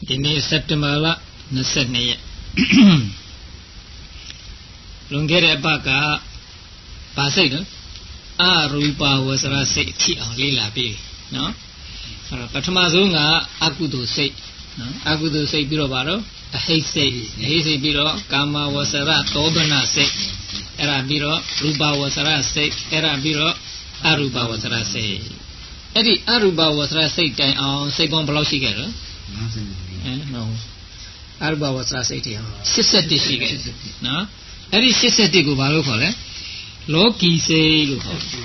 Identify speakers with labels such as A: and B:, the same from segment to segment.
A: ဒီနေ့စက်တင်ဘာလ22ရက်လွန်ခဲ့တဲ့အပတ်ကပါစိတ်နော်အရူပဝဆရာစိတ်ထိအောင်လေ့လာပြီးနော်အဲ့တော့ပထမဆုံးကအကုသိုလ်စိတ်နော်အကုသိုလ်စိတ်ပြီးတော့ဗါတော့အဟိတ်စိတ်ပြီးတော့ကာမဝဆရာသောဘနစိတ်အဲ့ဒါပြီးတော့ရူပဝဆရာစိတ်အဲ့ဒါပြီးတော့အရူပဝဆရာစိတ်အဲ့ဒီအရူပဝဆရာစိတ်တိုင်အောင်စိတ်ပေါင်းဘယ်လောက်ရှိခဲ့လဲနော်အရူပဝဆရာစိတ်တိုင်အောင်81ရှိခဲ့နော်အဲ့ဒီ81ကိုဘာလို့ခေါ်လဲလောကီစိတ်လို့ခေါ်တယ်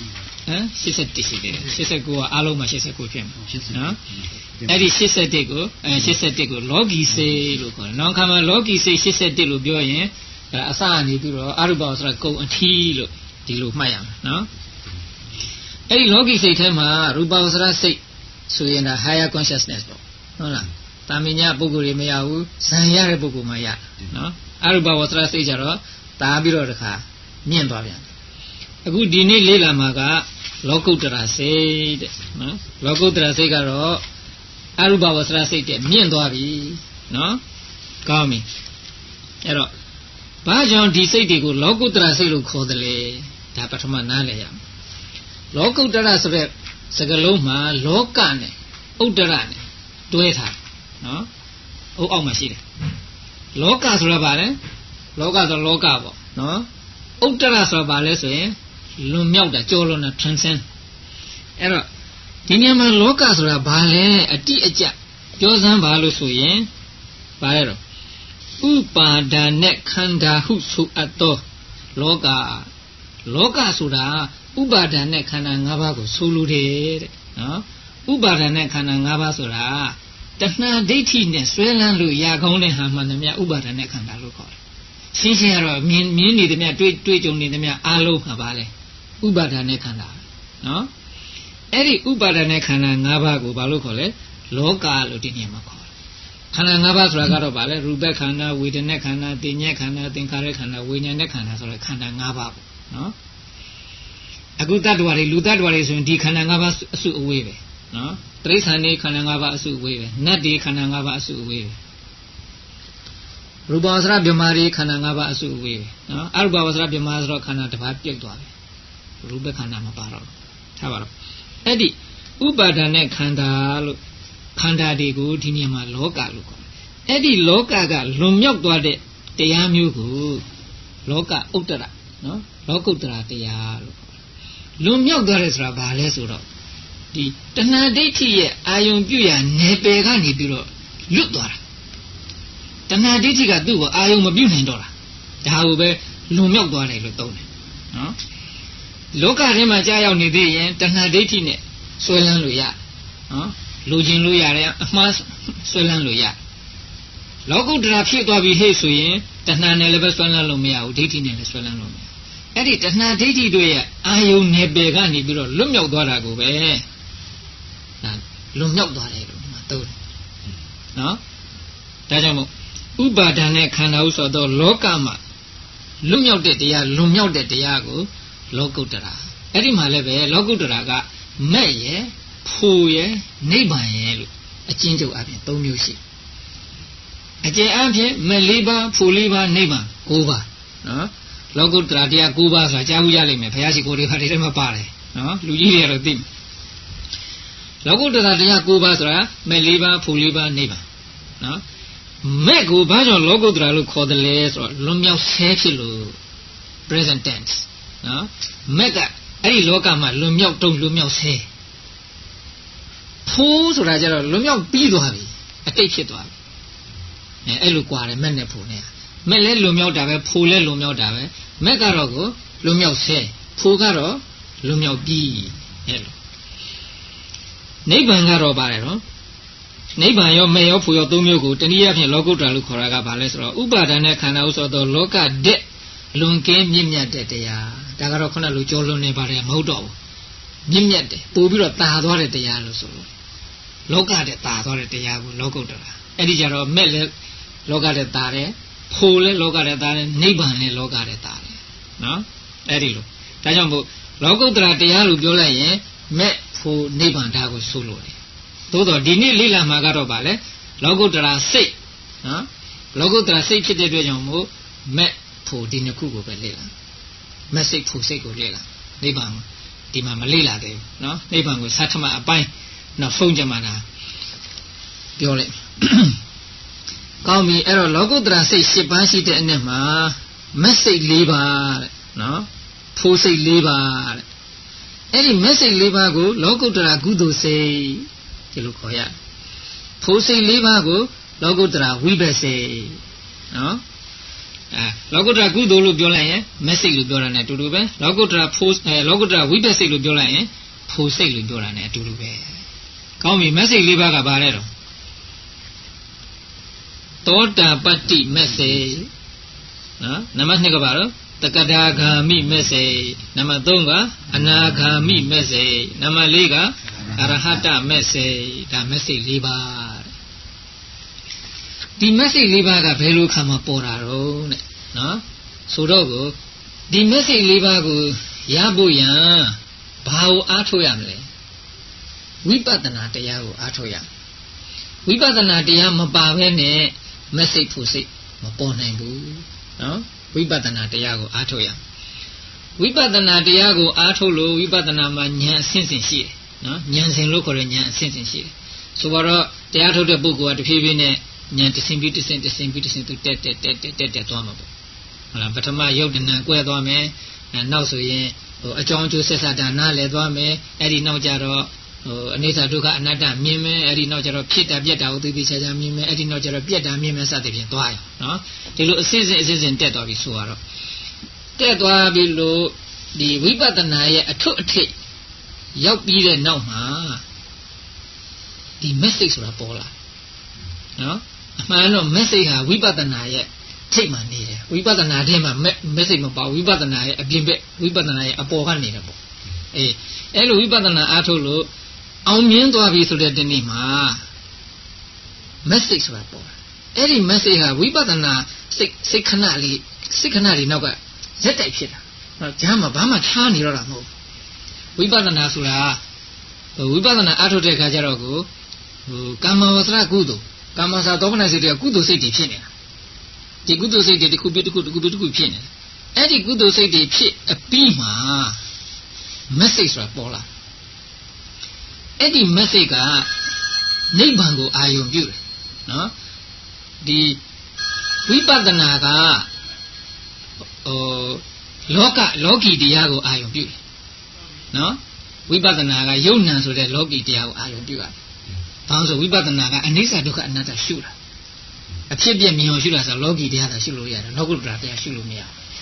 A: 81ရှိတယ်89ကအားလုံးမှာ89ဖြစ်မှာနော်အဲ့ဒီ81ကိုလောကီစိတ်လို့ခေါ်တယ်နောက်ခါမှာလောကီစိတ်81လို့ပြောရင်အစအနေပြီးတော့အရူပဝဆရာကုံအထီးလို့ဒီလိုမှတ်ရမှာနော်အဲ့ဒီလောကီစိတ်ထဲမှာရူပဝဆရာစိတ်ဆိုရင်ဒါ higher consciousness ပေါ့ဟုတ်လားတာမညာပုဂ္ဂိုလ်တွေမရဘူးဇံရတဲ့ပုဂ္ဂိုလ်မှရနော်အရူပဝဆရာစိတ်ကြတော့တာပြီးတော့တခါမြင့်သွားပြန်အခုဒီနေ့လေ့လာမှာကလောကုတ္တရာစိတ်တဲ့နော်လောကုတ္တရာစိတ်ကတော့အရူပဝဆရာစိတ်တဲ့မြင့်သွားပြီနော်ကောင်းပြီအဲ့တော့ဘာကြောင့်ဒီစိတ်တွေကိုလောကုတ္တရာစိတ်လို့ခေါ်တယ်လဲဒါပထမနားလည်ရမယ်လောကုတ္တရာဆိုတဲ့စကားလုံးမှာလောကနဲ့ဥတ္တရနဲ့တွဲထားနော်အုပ်အောက်မှာရှိတယ်လောကဆိုတာဘာလဲလောကဆိုလောကပေါ့နော်ဥတ္တရဆိုတာဘာလဲဆိုရင်လွန်မြောက်တာကျော်လွန်တာ transcend အဲ့တော့ဒီနေရာမှာလောကဆိုတာဘာလဲအတိအကျပြောစမ်းပါလို့ဆိုရင်ဘာလဲတော့ဥပါဒာနဲ့ခန္ဓာဟုဆိုအပ်သောလောကဆိုတာဥပါဒာနဲ့ခန္ဓာ၅ပါးကိုဆိုလိုတယ်တဲ့နော်ဥပါဒာနဲ့ခန္ဓာ၅ပါးဆိုတာတဏှာဒိဋ္ဌိနဲ့ဆွဲလန်းလို့ရကောင်းတဲ့ဟာမှန်တယ်မြဥပါဒာနဲ့ခန္ဓာလို့ခေါ်တယ်ရှင်းကတော့မြင်နေတယ်မြတွေ့ကြုံနေတယ်မြအားလုံးမှာပါလေဥပါဒာနဲ့ခန္ဓာနော်အဲ့ဒီဥပါဒာနဲ့ခန္ဓာ၅ပါးကိုဘာလို့ခေါ်လဲလောကလို့ဒီနေရာမှာခေါ်တယ်ခန္ဓာ၅ပါးဆိုတာကတော့ဘာလဲရူပခန္ဓာဝေဒနာခန္ဓာသင်ညက်ခန္ဓာသင်္ခါရခန္ဓာဝိညာဉ်နဲ့ခန္ဓာဆိုတဲ့ခန္ဓာ၅ပါးပေါ့နော်အခုတ attva တွေလူတ attva တွေဆိုရင်ဒီခန္ဓာ၅ပါးအစုအဝေးပဲနော်တိရစ္ဆာန်တွေခန္ဓာ၅ပါးအစုအဝေးပဲနတ်တွေခန္ဓာ၅ပါးအစုအဝေးပဲရူပဝဆရာဗြဟ္မာတွေခန္ဓာ၅ပါးအစုအဝေးပဲနော်အရူပဝဆရာဗြဟ္မာဆိုတော့ခန္ဓာတစ်ပါးပြုတ်သွားပြီရူပခန္ဓာမပါတော့ထားပါတော့အဲ့ဒီဥပါဒာနဲ့ခန္ဓာလို့ခန္ဓာတွေကိုဒီနေရာမှာလောကလို့ခေါ်တယ်အဲ့ဒီလောကကလွန်မြောက်သွားတဲ့တရားမျိုးကိုလောကဥတ္တရနော်လောကုတ္တရာတရားလို့ခေါ်တယ်လွန်မြောက်သွားတယ်ဆိုတာဘာလဲဆိုတော့ဒီတဏှာဒိဋ္ဌိရဲ့အာယုံပြုရာနယ်ပယ်ကနေပြီးတော့လွတ်သွားတာတဏှာဒိဋ္ဌိကသူ့ကိုအာယုံမပြုနိုင်တော့တာဒါကိုပဲလွန်မြောက်သွားတယ်လို့သုံးတယ်နော်လောကထဲမှာကြာရောက်နေသေးရင်တဏှာဒိဋ္ဌိနဲ့ဆွဲလန်းလို့ရနော်လူချင်းလို့ရတယ်အမှားဆွဲလန်းလို့ရလောကုတ္တရာဖြစ်သွားပြီဟဲ့ဆိုရင်တဏှာနဲ့လည်းပဲဆွဲလန်းလို့မရဘူးဒိဋ္ဌိနဲ့လည်းဆွဲလန်းလို့မရအဲ့ဒီတဏှာဒိဋ္ဌိတို့ရဲ့အာယုံနယ်ပယ်ကနေပြီးတော့လွတ်မြောက်သွားတာကိုပဲဒါလွတ်မြောက်သွားတယ်လို့မှသုံးတယ်နော်ဒါကြောင့်မို့ဥပါဒာနဲ့ခန္ဓာဟုဆိုတော့လောကမှာလွတ်မြောက်တဲ့တရားကိုလောကုတ္တရာအဲ့ဒီမှာလည်းပဲလောကုတ္တရာကမဲ့ရယ်ဖို့ရယ်နိဗ္ဗာန်ရယ်လို့အကျဉ်းချုပ်အပြင်၃မျိုးရှိအကျဉ်းအပြင်မဲ့၄ပါးဖို့၄ပါးနိဗ္ဗာန်၉ပါးနော်လောကုတ္တရာတရား၉ပါးဆိုတာကြားဘူးကြလိမ့်မယ်ဘုရားရှိခိုးတွေပါတယ်ထဲမှာပါတယ်နော်လူကြီးတွေကတော့သိမယ်လောကုတ္တရာတရား၉ပါးဆိုတာမဲ့၄ပါးဖို့၄ပါးနိဗ္ဗာန်နော်မဲ့ကိုဘာကြောင့်လောကုတ္တရာလို့ခေါ်တယ်လဲဆိုတော့လွန်မြောက်ဆဲဖြစ်လို့ present tense နော်မဲ့ကအဲ့ဒီလောကမှာလွန်မြောက်ဆဲဖိုးဆိုတာကြတော့လွန်မြောက်ပြီးသွားပြီအတိတ်ဖြစ်သွားပြီအဲ့လိုကြွားတယ်မဲ့နဲ့ဖိုးနဲ့မဲ့လဲလွန်မြောက်တာပဲဖိုးလဲလွန်မြောက်တာပဲမဲ့ကတော့ကိုလွန်မြောက်ဆဲဖိုးကတော့လွန်မြောက်ပြီးအဲ့လိုနိဗ္ဗာန်ကတော့ပါတယ်နော်နိဗ္ဗာန်ရောမဲ့ရောဖူရော၃မျိုးကိုတနည်းအားဖြင့်လောကုတ္တရာလို့ခေါ်တာကဘာလဲဆိုတော့ဥပါဒာနဲ့ခန္ဓာဥဆိုတော့လောကတဲ့လွန်ကင်းမြင့်မြတ်တဲ့တရားဒါကတော့ခုနလိုကြောလွန်နေပါတယ်မဟုတ်တော့ဘူးမြင့်မြတ်တယ်ပို့ပြီးတော့တာသွားတဲ့တရားလို့ဆိုလို့လောကတဲ့တာသွားတဲ့တရားကိုလောကုတ္တရာအဲ့ဒီကြတော့မဲ့လဲလောကတဲ့တာတယ်ဖိုလဲလောကတဲ့တာတယ်နိဗ္ဗာန်လဲလောကတဲ့တာတယ်နော်အဲ့ဒီလိုဒါကြောင့်မို့လောကုတ္တရာတရားလို့ပြောလိုက်ရင်မဲ့ဖိုနိဗ္ဗာန်ဒါကိုဆိုလို့တယ်သို့တော့ဒီနေ့လေ့လာမှာကတော့ဗာလဲလောကုတ္တရာစိတ်နော်လောကုတ္တရာစိတ်ဖြစ်တဲ့အတွက်ကြောင့်မို့မက်ဖို့ဒီနှစ်ခုကိုပဲလေ့လာမက်စိတ်ဖို့စိတ်ကိုလေ့လာနိဗ္ဗာန်ဒီမှာမလေ့လာသေးဘူးနော်နိဗ္ဗာန်ကိုသတ္တမအပိုင်းနောက်ဆုံးကြမှာလားပြောလိုက်ကောင်းပြီအဲ့တော့လောကုတ္တရာစိတ်၈ပါးရှိတဲ့အနက်မှာမက်စိတ်၄ပါးတဲ့နော်ဖို့စိတ်၄ပါးတဲ့အဲ့ဒီမက်စိတ်၄ပါးကိုလောကုတ္တရာကုသိုလ်စိတ်ဒီလိုခေါ်ရဖို့စိတ်၄ပါးကိုလောကုတ္တရာဝိဘတ်စိတ်နော်လောကုတ္တရာကုသိုလ်လို့ပြောလိုက်ရင်မက်စိတ်လို့ပြောတာ ਨੇ အတူတူပဲလောကုတ္တရာဖို့လောကုတ္တရာဝိဘတ်စိတ်လို့ပြောလိုက်ရင်ဖို့စိတ်လို့ပြောတာ ਨੇ အတူတူပဲကောင်းပြီမက်စိတ်၄ပါးကဘာလဲတော့သောတာပတ္တိမက်စိတ်နော်နံပါတ်2ကဘာတော့တက္ကတာဂာမိမက်စိတ်နံပါတ်3ကအနာဂာမိမက်စိတ်နံပါတ်4ကအရဟတမက်စိတ်ဒါမက်စိတ်၄ပါးဒီမက်စိတ်၄ပါးကဘယ်လိုခါမှပေါ်တာတော့တဲ့နော်ဆိုတော့ကိုဒီမက်စိတ်၄ပါးကိုရဖို့ရန်ဘာကိုအားထုတ်ရမလဲဝိပဿနာတရားကိုအားထုတ်ရဝိပဿနာတရားမပါဘဲနဲ့မက်စိတ်ဖို့စိတ်မပေါ်နိုင်ဘူးနော်ဝိပဿနာတရားကိုအားထုတ်ရဝိပဿနာတရားကိုအားထုတ်လို့ဝိပဿနာမှာဉာဏ်အဆင့်ဆင့်ရှိတယ်နော်ဉာဏ်စဉ်လို့ခေါ်တဲ့ဉာဏ်အဆင့်ဆင့်ရှိတယ်ဆိုတော့တရားထုတ်တဲ့ပုဂ္ဂိုလ်ကတဖြည်းဖြည်းနဲ့ဉာဏ်တဆင့်ပြီးတဆင့်သူတက်သွားမှာပေါ့ဟုတ်လားပထမယုတ်တဏကွဲသွားမယ်နောက်ဆိုရင်အကြောင်းအကျိုးဆက်ဆက်တာနားလည်သွားမယ်အဲ့ဒီနောက်ကြတော့အနိစ္စဒုက္ခအနတ္တမြင်မယ်အဲ့ဒီနောက်ကျတော့ဖြစ်တာပြက်တာကိုသိသိချာချာမြင်မယ်အဲ့ဒီနောက်ကျတော့ပြက်တာမြင်မယ်စသဖြင့်သွားရနော်ဒီလိုအစစ်စစ်တက်သွားပြီဆိုတော့တက်သွားပြီလို့ဒီဝိပဿနာရဲ့အထွတ်အထိပ်ရောက်ပြီးတဲ့နောက်မှာဒီ message ဆိုတာပေါ်လာနော်အမှန်တော့ message ဟာဝိပဿနာရဲ့ထိပ်မှနေတယ်ဝိပဿနာထဲမှာ message မပါဝိပဿနာရဲ့အပြင်ဘက်ဝိပဿနာရဲ့အပေါ်ကနေတယ်ပေါ့အဲ့လိုဝိပဿနာအားထုတ်လို့အောင်မြင်သွားပြီဆိုတဲ့ဒီနေ့မှာ message ဆိုတာပေါ်လာအဲ့ဒီ message ဟာဝိပဿနာစိတ်ခဏလေးနောက်ကရက်တိုက်ဖြစ်တာဂျမ်းမှာဘာမှထားနေတော့တာမဟုတ်ဝိပဿနာဆိုတာဝိပဿနာအားထုတ်တဲ့အခါကျတော့ကိုကာမဝဆရာကုသိုလ်ကာမစာသောမနစိတ်တွေကကုသိုလ်စိတ်တွေဖြစ်နေတာဒီကုသိုလ်စိတ်တွေတစ်ခုဖြစ်နေတယ်အဲ့ဒီကုသိုလ်စိတ်တွေဖြစ်အပြီးမှာ message ဆိုတာပေါ်လာအဲ့ဒီ message ကနိဗ္ဗာန်ကိုအာရုံပြုတယ်နော်ဒီဝိပဿနာကလောကီတရားကိုအာရုံပြုတယ်နော်ဝိပဿနာကယုံ nant ဆိုတဲ့လောကီတရားကိုအာရုံပြုရတယ်ဘာလို့ဆိုဝိပဿနာကအနိစ္စဒုက္ခအနတ္တရှုတာအဖြစ်ပြမြင်အောင်ရှုတာဆိုလောကီတရားသာရှုလို့ရတယ်လောကုတ္တရာတရားရှုလို့မရ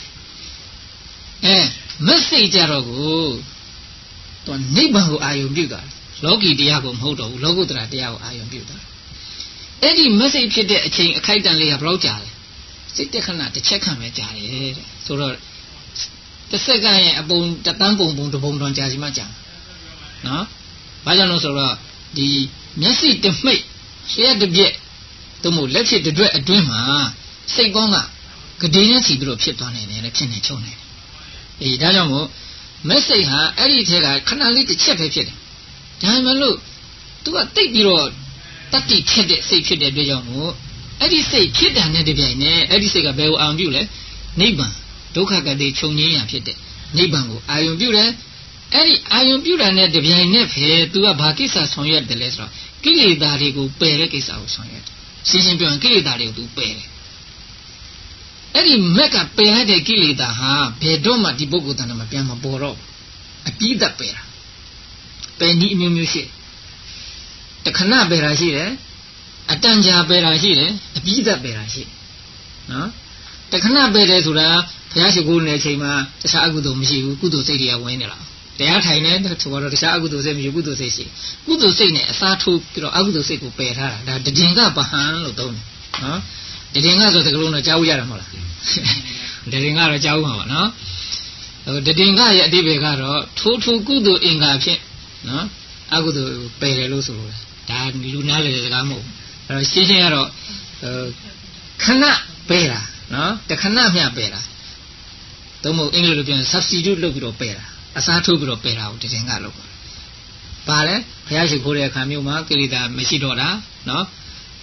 A: ဘူးmessage ကြတော့ကိုသူနိဗ္ဗာန်ကိုအာရုံပြုတာလောကီတရားကိုမဟုတ်တော့ဘူးလောကုတ္တရာတရားကိုအာရုံပြုတာအဲ့ဒီ message ဖြစ်တဲ့အချိန်အခိုက်အတန့်လေးကဘယ်လောက်ကြာလဲစိတ်တက်ခဏတစ်ချက်ခန့်ပဲကြာတယ်တဲ့ဆိုတော့တစ်စက္ကန့်ရဲ့အပုံတန်းပုံတပုံတောင်ကြာစီမှကြာနော်ဘာကြောင့်လဲဆိုတော့ဒီမျက်စိတမိတ်ရှဲတစ်ပြက်သို့မဟုတ်လက်ဖြစ်တစ်တွက်အတွင်းမှာစိတ်ပေါင်းကဂဒေးနဲ့စီပြီးတော့ဖြစ်သွားနိုင်တယ်လေဖြစ်နေချုံနေတယ်ဒါကြောင့်မို့ message ဟာအဲ့ဒီထဲကခဏလေးတစ်ချက်ပဲဖြစ်တယ်ဒါမှမဟုတ် तू ကတိတ်ပြီးတော့တတိဖြစ်တဲ့စိတ်ဖြစ်တဲ့အတွက်ကြောင့်မို့အဲ့ဒီစိတ်ဖြစ်တာနဲ့တပြိုင်နက်အဲ့ဒီစိတ်ကဘယ်ကိုအာရုံပြုလဲနိဗ္ဗာန်ဒုက္ခကတိချုပ်ငြိမ်းရာဖြစ်တဲ့နိဗ္ဗာန်ကိုအာရုံပြုတယ်အဲ့ဒီအာရုံပြုတာနဲ့တပြိုင်နက်ပဲ तू ကဘာကိစ္စဆောင်ရွက်တယ်လဲဆိုတော့ကိလေသာတွေကိုပယ်တဲ့ကိစ္စကိုဆောင်ရွက်တယ်ရှင်းပြောရင်ကိလေသာတွေကို तू ပယ်တယ်အဲ့ဒီမက်ကပယ်ရတဲ့ကိလေသာဟာဘယ်တော့မှဒီပုဂ္ဂိုလ်တဏ္ဍာမှာပြန်မပေါ်တော့အပြီးသက်ပယ်တာပယ်နည်းအမျိုးမျိုးရှိတခဏပယ်တာရှိတယ်အတန်ကြာပယ်တာရှိတယ်အပြီးသက်ပယ်တာရှိနော်တခဏပယ်တယ်ဆိုတာဘုရားရှိခိုးနေတဲ့အချိန်မှာတခြားအကုသိုလ်မရှိဘူးကုသိုလ်စိတ်တွေကဝင်နေလားတရားထိုင်နေဆိုတော့တခြားအကုသိုလ်စိတ်မရှိကုသိုလ်စိတ်ရှိကုသိုလ်စိတ်နဲ့အစားထိုးပြီးတော့အကုသိုလ်စိတ်ကိုပယ်ထားတာဒါတည်ငါပဟံလို့သုံးတယ်နော်တည်ငါဆိုတဲ့ကလုံးတော့ကြားဦးရတာမဟုတ်လားတည်ငါတော့ကြားဦးမှာပါနော်တည်ငါရဲ့အတိပ္ပယ်ကတော့ထိုးကုသိုလ်အင်္ဂါဖြင့်နော်အကုသိုလ်ပယ်တယ်လို့ဆိုလို့ဒါလူနာလေစကားမဟုတ်ဘူးအဲ့တော့ရှင်းကတော့ခဏပယ်တာနော်တခဏမျှပယ်တာသို့မဟုတ်အင်္ဂလိပ်လိုပြောရင် substitute လုပ်ပြီးတော့ပယ်တာအစားထိုးပြီးတော့ပယ်တာကိုတည်ငါလုပ်ပါဘာလဲဘုရားရှိခိုးတဲ့အခါမျိုးမှာကိလေသာမရှိတော့တာနော်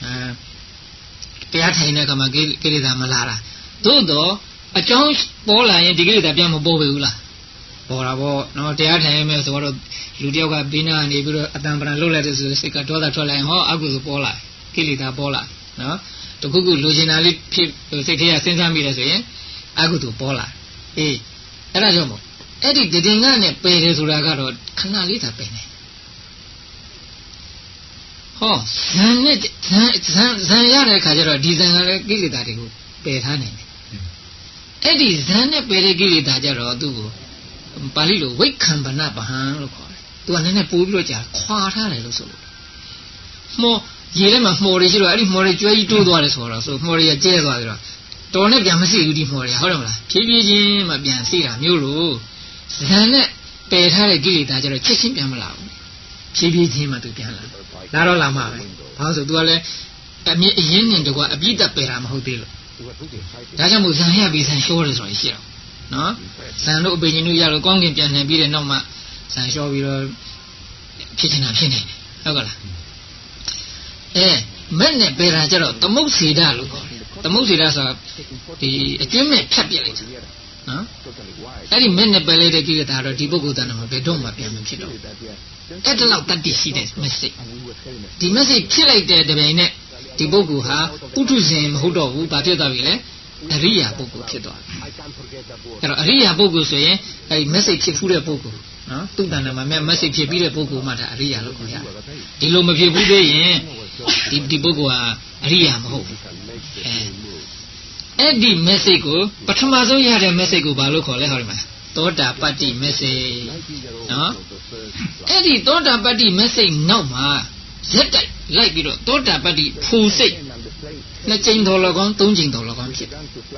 A: တရားထိုင်တဲ့အခါမှာကိလေသာမလာတာသို့တော့အကြောင်းပေါ်လာရင်ဒီကိလေသာပြန်မပေါ်ဘူးလားပေါ်တာပေါ့နော်တရားထိုင်ရမယ်ဆိုတော့လူတယောက်ကဘေးနားကနေပြီးတော့အတန်ပရံလှုပ်လိုက်တဲ့ဆိုစိတ်ကဒေါသထွက်လိုက်ရင်ဟောအကုသိုလ်ပေါ်လာကိလေသာပေါ်လာနော်တခုခုလိုချင်တာလေးဖြစ်စိတ်ထဲကစဉ်းစားမိတယ်ဆိုရင်အကုသိုလ်ပေါ်လာအေးအဲ့ဒါကြောင့်မို့အဲ့ဒီတည်ငါနဲ့ပယ်တယ်ဆိုတာကတော့ခဏလေးသာပယ်နေဟောဇန်နဲ့ဇန်ရတဲ့ခါကျတော့ဒီဇန်ကလည်းကိလေသာတွေကိုပယ်ထားနိုင်တယ်အဲ့ဒီဇန်နဲ့ပယ်တဲ့ကိလေသာကြတော့သူ့ကိုပါဠိလိုဝိက္ခံပနပဟံလို့ခေါ်တယ်သူကနည်းနည်းပိုးပြီးတော့ကြာခွာထားတယ်လို့ဆိုလို့မှောရေထဲမှာမှော်တွေရှိတော့အဲ့ဒီမှော်တွေကျွဲကြီးတိုးသွားတယ်ဆိုတော့မှော်တွေကကျဲသွားပြီးတော့တော်နဲ့ပြန်မစိဘူးဒီမှော်တွေဟုတ်တယ်မလားဖြည်းဖြည်းချင်းမှပြန်စိတာမျိုးလို့ဇန်နဲ့ပယ်ထားတဲ့ကိလေသာကြတော့ချက်ချင်းပြန်မလာဘူးဖြည်းဖြည်းချင်းမှသူပြန်လာတော့လာမှာပဲဘာလို့ဆိုသူကလည်းအမြင့်အရင်နဲ့တကွာအပြည့်တက်ပယ်တာမဟုတ်သေးလို့ဒါကြောင့်မို့ဇန်ရပြီးဇန်လျှောတယ်ဆိုရင်ရှိတော့နော်ဇန်တို့အပင်ကြီးတို့ရလို့ကောင်းကင်ပြန်နေပြီးတဲ့နောက်မှဇန်လျှောပြီးတော့ဖြစ်နေတာဖြစ်နေတယ်ဟုတ်ကလားမဲ့နဲ့ပယ်တာကြတော့သမုတ်စေတလို့ခေါ်တယ်သမုတ်စေတဆိုတာဒီအကျွမ်းမဲ့ဖြတ်ပြလိုက်တာနော်အဲ့ဒီမဲ့နဲ့ပယ်လိုက်တဲ့ကိလေသာတော့ဒီပုဂ္ဂိုလ်တဏ္ဍာမှာဘယ်တော့မှပြန်မဖြစ်တော့အဲ့ဒါလောက်တတ်တည်ရှိတဲ့ message ဒီ message ဖြစ်လိုက်တဲ့တပင်နဲ့ဒီပုဂ္ဂိုလ်ဟာပုထုဇဉ်မဟုတ်တော့ဘူးဘာဖြစ်သွားပြီလဲအရိယာပုဂ္ဂိုလ်ဖြစ်သွားပြီအဲ့တော့အရိယာပုဂ္ဂိုလ်ဆိုရင်အဲ့ဒီ message ဖြစ်ဖူးတဲ့ပုဂ္ဂိုလ်နော်သူ့တဏ္ဍာမှာ message ဖြစ်ပြီးတဲ့ပုဂ္ဂိုလ်မှဒါအရိယာလို့ခေါ်ရတယ်ဒီလိုမဖြစ်ဘူးသေးရင်ဒီပုဂ္ဂိုလ်ဟာအရိယာမဟုတ်ဘူးအဲ့ဒီ message ကိုပထမဆုံးရတဲ့ message ကိုဘာလို့ခေါ်လဲဟောဒီမှာသောတာပတ္တိ message နော်အဲ့ဒီသောတာပတ္တိ message နောက်မှာရက်တိုက်လိုက်ပြီးတော့သောတာပတ္တိဖူစိတ်နှစ်ကြိမ်တော်လကောင်းသုံးကြိမ်တော်လကောင်းဖြစ်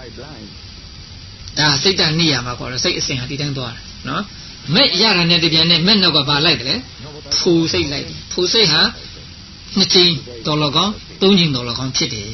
A: ဒါစိတ်တနိယာမှာခေါ်တော့စိတ်အစဉ်ဟာဒီတိုင်းသွားတယ်နော်မဲ့ရတာနဲ့တပြန်နဲ့မဲ့နောက်ကဘာလိုက်တယ်ဖူစိတ်လိုက်တယ်ဖူစိတ်ဟာနှစ်ကြိမ်တော်လကောင်းသုံးကြိမ်တော်လကောင်းဖြစ်တယ်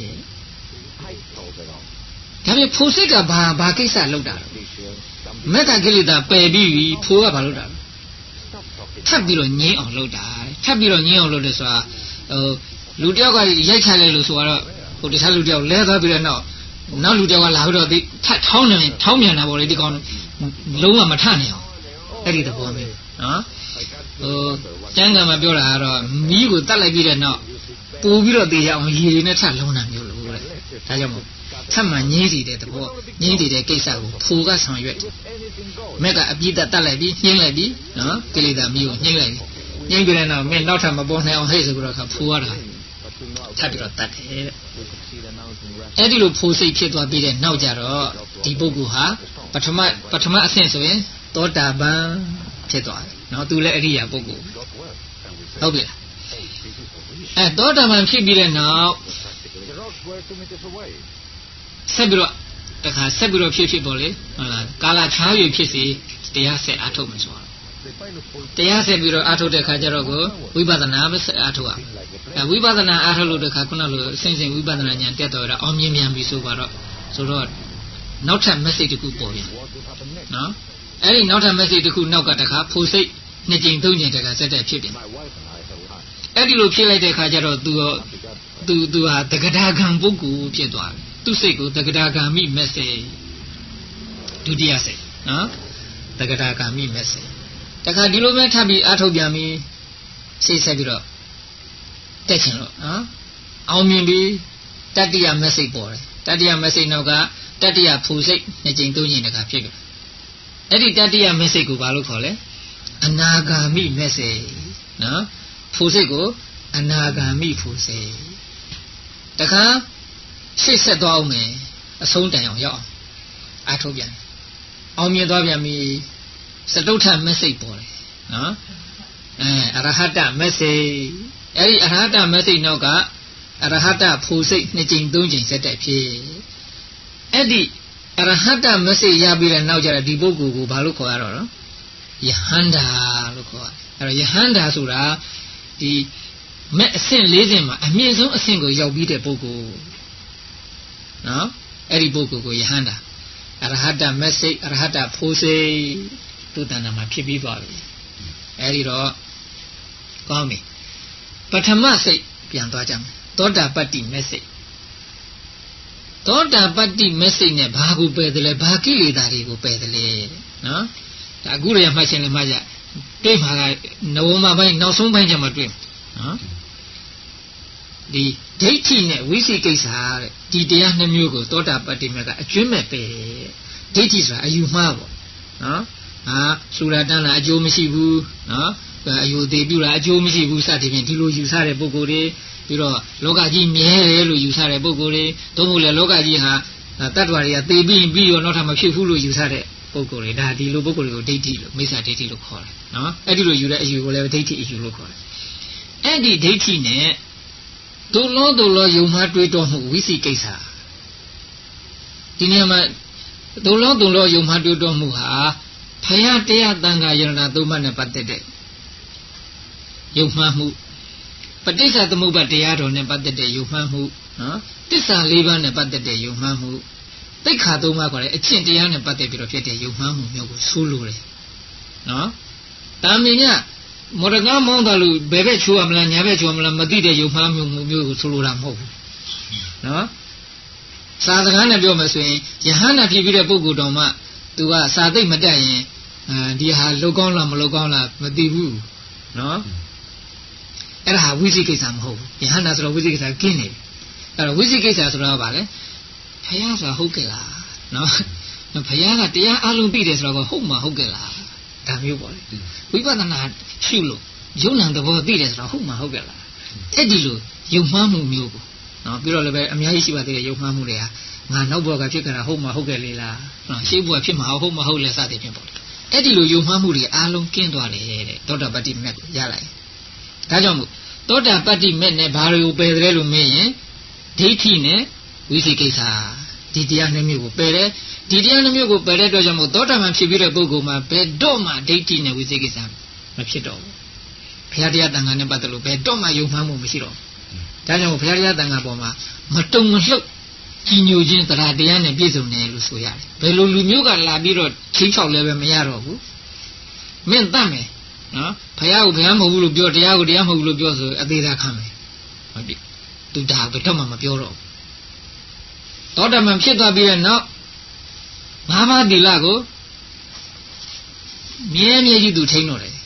A: ဒါပေမဲ့ဖူစိတ်ကဘာကိစ္စလုပ်တာလဲမက်ကကိလေသာပယ်ပြီးပြီဖိုးကဘာလုပ်တာလဲထပ်ပြီးတော့ငြင်းအောင်လုပ်တာထပ်ပြီးတော့ငြင်းအောင်လုပ်တယ်ဆိုတာလူတယောက်ကရိုက်ချလိုက်လို့ဆိုတော့ဟိုတခြားလူတယောက်လဲသွားပြီးတော့နောက်လူတယောက်ကလာပြီးတော့ထပ်ထောင်းမြန်တာပေါ့လေဒီကောင်လုံးဝမထနိုင်အောင်အဲ့ဒီသဘောမျိုးနော်ကျမ်းဂန်မှာပြောတာကတော့မီးကိုတတ်လိုက်ပြီးတဲ့နောက်ပို့ပြီးတော့တေးရအောင်ရေနဲ့ထပ်လုံးတာမျိုးလို့တဲ့ဒါကြောင့်မို့ထပ်မှငြင်းတည်တဲ့သဘောငြင်းတည်တဲ့ကိစ္စကိုဖိုးကဆောင်ရွက်တယ်မက်ကအပြည့်တတ်လိုက်ပြီးညှင်းလိုက်ပြီးနော်ကိလေသာမီးကိုညှင်းလိုက်ပြီးညှင်းကြတဲ့နောက်မင်းနောက်ထပ်မပေါ်နိုင်အောင်ဟဲ့ဆိုပြီးတော့ဖိုးရတာထပ်ပြီးတော့တတ်တယ်တဲ့အဲ့ဒီလိုဖိုးစိတ်ဖြစ်သွားပြီးတဲ့နောက်ကြတော့ဒီပုဂ္ဂိုလ်ဟာပထမအဆင့်ဆိုရင်သောတာပန်ဖြစ်သွားတယ်နော်သူလည်းအရိယာပုဂ္ဂိုလ်ဟုတ်ပြီလားသောတာပန်ဖြစ်ပြီးတဲ့နောက်ဆက်ပြီးတော့တခါဆက်ပြီးတော့ဖြစ်ပေါ်လေဟုတ်လားကာလခြားရဖြစ်စီတရားဆက်အားထုတ်မယ်ဆိုတာတရားဆက်ပြီးတော့အားထုတ်တဲ့ခါကျတော့ကိုဝိပဿနာပဲဆက်အားထုတ်ရဝိပဿနာအားထုတ်လို့တခါခုနလိုအစဉ်ဝိပဿနာဉာဏ်တက်တော့အောင်မြင်ပြန်ပြီဆိုတော့နောက်ထပ် message တစ်ခုပေါ်ပြန်နော်အဲ့ဒီနောက်ထပ် message တစ်ခုနောက်ကတခါဖိုစိတ်နှစ်ကြိမ်သုံးကြိမ်တခါဆက်တဲ့ဖြစ်ပြန်အဲ့ဒီလိုဖြစ်လိုက်တဲ့ခါကျတော့သူဟာတက္ကတာကံပုဂ္ဂိုလ်ဖြစ်သွားတယ်သူစိတ်ကိုတက္ကတာဂာမိ message ဒုတိယစိတ်နော်တက္ကတာဂာမိ message တခါဒီလိုပဲထပ်ပြီးအားထုတ်ပြန်ပြီးစိတ်ဆက်ပြီးတော့တက်ချင်လို့နော်အောင်မြင်ပြီးတတိယ message ပေါ်တယ်တတိယ message နောက်ကတတိယဖူစိတ်နှစ်ကြိမ်သုံးကြိမ်တခါဖြစ်ပြီအဲ့ဒီတတိယ message ကိုဘာလို့ခေါ်လဲအနာဂါမိ message နော်ဖူစိတ်ကိုအနာဂါမိဖူစိတ်တခါရှေ့ဆက်သွားအောင်မယ်အဆုံးတိုင်အောင်ရောက်အားထုတ်ပြန်အောင်မြင်သွားပြန်ပြီစတုထ message ပေါ်တယ်နော်အရဟတ message အဲ့ဒီအရဟတ message နောက်ကအရဟတဖူစိတ်နှစ်ကြိမ်သုံးကြိမ်ဆက်တဲ့ဖြစ်အဲ့ဒီအရဟတ message ရပြီးတဲ့နောက်ကျတော့ဒီပုဂ္ဂိုလ်ကိုဘာလို့ခေါ်ရတော့နော်ယဟန္တာလို့ခေါ်ရတယ်အဲ့တော့ယဟန္တာဆိုတာဒီမဲ့အဆင့်၄ဆင့်မှာအမြင့်ဆုံးအဆင့်ကိုရောက်ပြီးတဲ့ပုဂ္ဂိုလ်နော်အဲ့ဒီပုဂ္ဂိုလ်ကိုယဟန္တာအရဟတ message အရဟတဖိုးစိတ်သူတဏ္ဍာမှာဖြစ်ပြီးသွားပြီအဲ့ဒီတော့ကောင်းပြီပထမစိတ်ပြန်သွားကြမယ်သောတာပတ္တိမဲ့စိတ်သောတာပတ္တိမဲ့စိတ်နဲ့ဘာကိုပယ်တယ်လဲဘာကိလေသာတွေကိုပယ်တယ်လဲနော်ဒါအခုရမှတ်ရှင်လည်းမှတ်ကြတွေ့မှာကနဝမပိုင်းနောက်ဆုံးပိုင်းကျမှတွေ့နော်ဒီဒိဋ္ဌိနဲ့ဝိသိကိစ္စတဲ့ဒီတရားနှစ်မျိုးကိုသောတာပတ္တိမဲ့ကအကျွမ်းမဲ့ပဲဒိဋ္ဌိဆိုတာအယူမှားပေါ့နော်ဆူရတန်းတာအကျိုးမရှိဘူးနော်အယူသေးပြတာအကျိုးမရှိဘူးစသဖြင့်ဒီလိုယူဆတဲ့ပုဂ္ဂိုလ်တွေပြီးတော့လောကကြီးမြဲတယ်လို့ယူဆတဲ့ပုဂ္ဂိုလ်တွေသို့မဟုတ်လေလောကကြီးဟာတတ္တဝါတွေကသေပြီးရောနောက်ထပ်မဖြစ်ဘူးလို့ယူဆတဲ့ပုဂ္ဂိုလ်တွေဒါဒီလိုပုဂ္ဂိုလ်တွေကိုဒိဋ္ဌိလို့မိစ္ဆာဒိဋ္ဌိလို့ခေါ်တယ်နော်အဲ့ဒီလိုယူတဲ့အယူကိုလည်းဒိဋ္ဌိအယူလို့ခေါ်တယ်အဲ့ဒီဒိဋ္ဌိနဲ့ဒုလောယုံမှားတွေးတော်မှုဝိသိကိစ္စဒီနေရာမှာဒုလောယုံမှားတွေးတော်မှုဟာဖယားတရားတန်ခါယရဏသုံးပါးနဲ့ပတ်သက်တဲ့ယုံမှားမှုပဋိစ္စသမုပ္ပါတရားတော်နဲ့ပတ်သက်တဲ့ယုံမှားမှုနော်တစ္ဆာ၄ပါးနဲ့ပတ်သက်တဲ့ယုံမှားမှုသိက္ခာ၃ပါးခေါ်တဲ့အကျင့်တရားနဲ့ပတ်သက်ပြီးတော့ဖြစ်တဲ့ယုံမှားမှုမျိုးကိုဆိုးလို့တယ်နော်တာမင်ညမော်ဒကာမောင်းတယ်လို့ဘယ်ဘက်ချိုးရမလားညာဘက်ချိုးရမလားမသိတဲ့ယုံမှားမျိုးကိုဆိုလိုတာမဟုတ်ဘူးနော်စာစကားနဲ့ပြောမှဆိုရင်ယဟန္တာဖြစ်ပြီးတဲ့ပုဂ္ဂိုလ်တော်မှသူကစာသိမ့်မတတ်ရင်ဒီဟာလောက်ကောင်းလားမလောက်ကောင်းလားမသိဘူးနော်အဲ့ဒါဟာဝိသိကိစ္စမဟုတ်ဘူးယဟန္တာဆိုတော့ဝိသိကိစ္စကင်းနေတယ်အဲ့တော့ဝိသိကိစ္စဆိုတော့ဗာလဲဘုရားဆိုတာဟုတ်ကဲ့လားနော်ဘုရားကတရားအလုံးသိတယ်ဆိုတော့ဟုတ်မှာဟုတ်ကဲ့လားဒါမျိုးပေါ့လေဝိပဿနာရှုလို့ယုံ nant သဘောသိတယ်ဆိုတော့ဟုတ်မှာဟုတ်ကဲ့လားအဲ့ဒီလိုယုံမှားမှုမျိုးကိုနော်ပြီးတော့လည်းပဲအများကြီးရှိပါသေးတယ်ယုံမှားမှုတွေကငါနောက်ဘဝကဖြစ်ကြတာဟုတ်မှာဟုတ်ကဲ့လေလားနော်ရှေ့ဘဝဖြစ်မှာဟုတ်မှာဟုတ်လဲစသဖြင့်ပေါ့အဲ့ဒီလိုယုံမှားမှုတွေအားလုံးကင်းသွားတယ်တဲ့သောတာပတ္တိမက်ကိုရလိုက်ဒါကြောင့်မို့သောတာပတ္တိမက်နဲ့ဘာတွေကိုပယ်တယ်လို့မေးရင်ဒိဋ္ဌိနဲ့ဝိသိကိစ္စဒီတရားနှစ်မျိုးကိုပယ်တယ်ဒီတရားနှစ်မျိုးကိုပယ်တဲ့အတွက်ကြောင့်မို့သောတာပန်ဖြစ်ပြီးတဲ့ပုဂ္ဂိုလ်မှာဘယ်တော့မှဒိဋ္ဌိနဲ့ဝိသိကိစ္စမဖြစ်တော့ဘူးဘုရားတရားတန်ခါနဲ့ပတ်သက်လို့ဘယ်တော့မှယုံမှားမှုမရှိတော့ဘူးဒါကြောင့်ဘုရားတရားတန်ခါပေါ်မှာမတုံမလှုပ်ကြီးညိုခြင်းတရားတရားနဲ့ပြည့်စုံတယ်လို့ဆိုရတယ်ဘယ်လိုလူမျိုးကလာပြီးတော့ချင်းချောက်လည်းပဲမရတော့ဘူးမင်းတတ်မယ်နော်ဘုရားကိုဘုရားမဟုတ်ဘူးလို့ပြောတရားကိုတရားမဟုတ်ဘူးလို့ပြောဆိုအသေးသာခံမယ်ဟုတ်ပြီသူဒါကတော့မှမပြောတော့ဘူးသောတာပန်ဖြစ်သွားပြီးတဲ့နောက်မဟာသီလကိုမြဲမြဲကြီးသူထိန်းတော့တယ်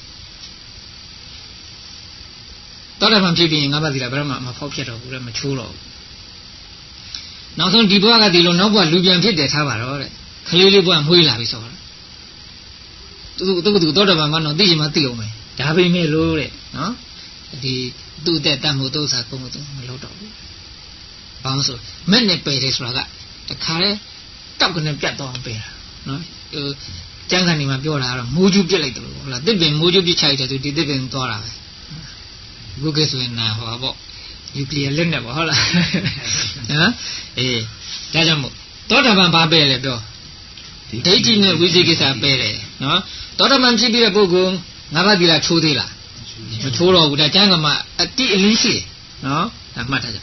A: သောတာပန်ဖြစ်ပြီးရင်ငါးပါးသီလဘယ်တော့မှမဖောက်ဖြစ်တော့ဘူးလေမချိုးတော့ဘူးနောက်ဆုံးဒီဘဝကဒီလိုနောက်ဘဝလူပြန်ဖြစ်တယ်ထားပါတော့တဲ့ခလေးလေးဘဝမွေးလာပြီဆိုတော့သူသောတာပန်မှတော့သိရင်မှသိအောင်မယ်ဒါပေမဲ့လို့တဲ့နော်ဒီသူ့တဲ့တတ်မှုသုစာကုံမှုသူမလုပ်တော့ဘူးဘာလို့ဆိုမဲ့နဲ့ပယ်တယ်ဆိုတာကတခါလေတောက်ကနေပြတ်တော့အောင်ပယ်တာနော်ကျန်းကန်နေမှာပြောတာကတော့မိုးကျူးပြစ်လိုက်တယ်လို့ဟုတ်လားတစ်ပင်မိုးကျူးပြစ်ချိုက်တယ်သူဒီတစ်ပင်သွားတာပဲဘုကေဆိုရင်နာဟောပေါ့နျူကလ িয়ার လက်နဲ့ပေါ့ဟုတ်လားနော်အေးဒါကြောင့်မို့သောတာပန်ဘာပယ်လဲပြောဒိဋ္ဌိနဲ့ဝိသိကိစ္စပယ်တယ်နော်သောတာပန်ဖြစ်ပြီးတဲ့ပုဂ္ဂိုလ်ငါးပါးသီလချိုးသေးလားမချိုးတော့ဘူးဒါကျမ်းကမှာအတိအလင်းရှိတယ်နော်ဒါမှတ်ထားကြ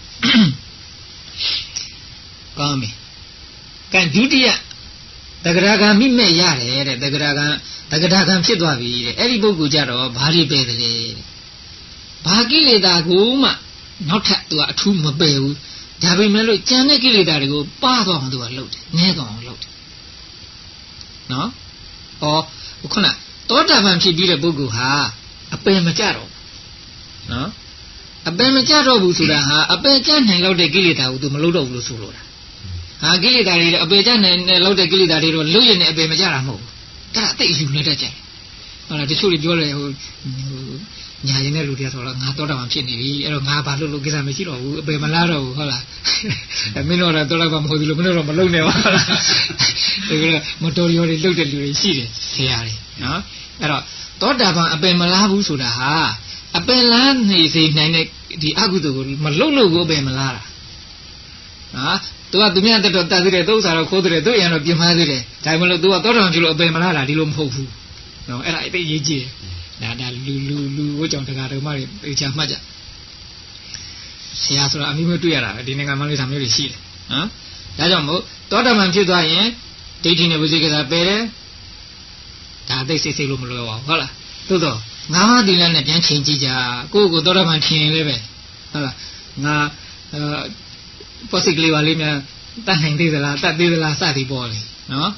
A: ကောင်းပြီကံဒုတိယတဂရဂံမိမဲ့ရတယ်တဲ့တဂရဂံဖြစ်သွားပြီတဲ့အဲ့ဒီပုဂ္ဂိုလ်ကြတော့ဘာတွေပယ်တယ်လဲဘာကိလေသာကိုမှနောက်ထပ်သူကအထူးမပယ်ဘူးဒါပေမဲ့လို့ကြံတဲ့ကိလေသာတွေကိုပါသွားအောင်သူကလုပ်တယ်နည်းသွားအောင်လုပ်တယ်နော်ဟောခုနသောတာပန်ဖြစ်ပြီးတဲ့ပုဂ္ဂိုလ်ဟာအပယ်မကြတော့နော်အပယ်မကြတော့ဘူးဆိုတာဟာအပယ်ကြနိုင်လောက်တဲ့ကိလေသာကိုသူမလုပ်တော့ဘူးလို့ဆိုလိုတာဟာကိလေသာတွေအပယ်ကြနိုင်လောက်တဲ့ကိလေသာတွေတော့လုပ်ရင်လည်းအပယ်မကြတာမဟုတ်ဘူးဒါအသိအယူနဲ့တတ်ကြတယ်ဟုတ်လားတချို့တွေပြောတယ်ဟိုညာရင်တဲ့လူတွေဆိုတော့ငါသောတာပန်ဖြစ်နေပြီအဲ့တော့ငါဘာလို့ကိစ္စမရှိတော့ဘူးအပယ်မလားတော့ဘူးဟုတ်လားမင်းတို့တော့သောတာပန်မဟုတ်ဘူးလို့မင်းတို့တော့မလုပ်နဲ့ပါဟုတ်လားဒါကမတော်ရော်တွေလုပ်တဲ့လူတွေရှိတယ်ဆရာတွေနော်အဲ့တော့သောတာပန်အပယ်မလားဘူးဆိုတာဟာအပယ်လားနေစေနိုင်တဲ့ဒီအကုသိုလ်ကိုမလုပ်လို့ကိုအပယ်မလားတာနော်သူကသူများတက်တော့တတ်သေးတယ်သုဥ္စာတော့ခိုးသေးတယ်သူရံတော့ပြင်မာသေးတယ်ဒါမှမဟုတ်သူကသောတာပန်ဖြစ်လို့အပယ်မလားတာဒီလိုမဟုတ်ဘူးနော်အဲ့ဒါအသိရေးကြည့်တယ်ဒါလူဝိကြောင့်တရားတော်မှတွေချာမှတ်ကြဆရာဆိုတာအမျိုးမျိုးတွေ့ရတာပဲဒီနိုင်ငံမှာလေးဒါမျိုးတွေရှိတယ်နော်ဒါကြောင့်မို့သောတာပန်ဖြစ်သွားရင်ဒိဋ္ဌိနဲ့ဝိသိကိစ္စပယ်တယ်ဒါသိစိတ်လို့မလွယ်ပါဘူးဟုတ်လားသို့တော့ငါးပါးသီလနဲ့ပြန်ချိန်ကြည့်ကြကိုယ့်ကိုသောတာပန်ထင်ရင်လည်းပဲဟုတ်လားငါပေါ်စိတ်ကလေးပါလေးများတတ်နိုင်သေးသလားတတ်သေးသလားစသည်ပေါ်လေနော်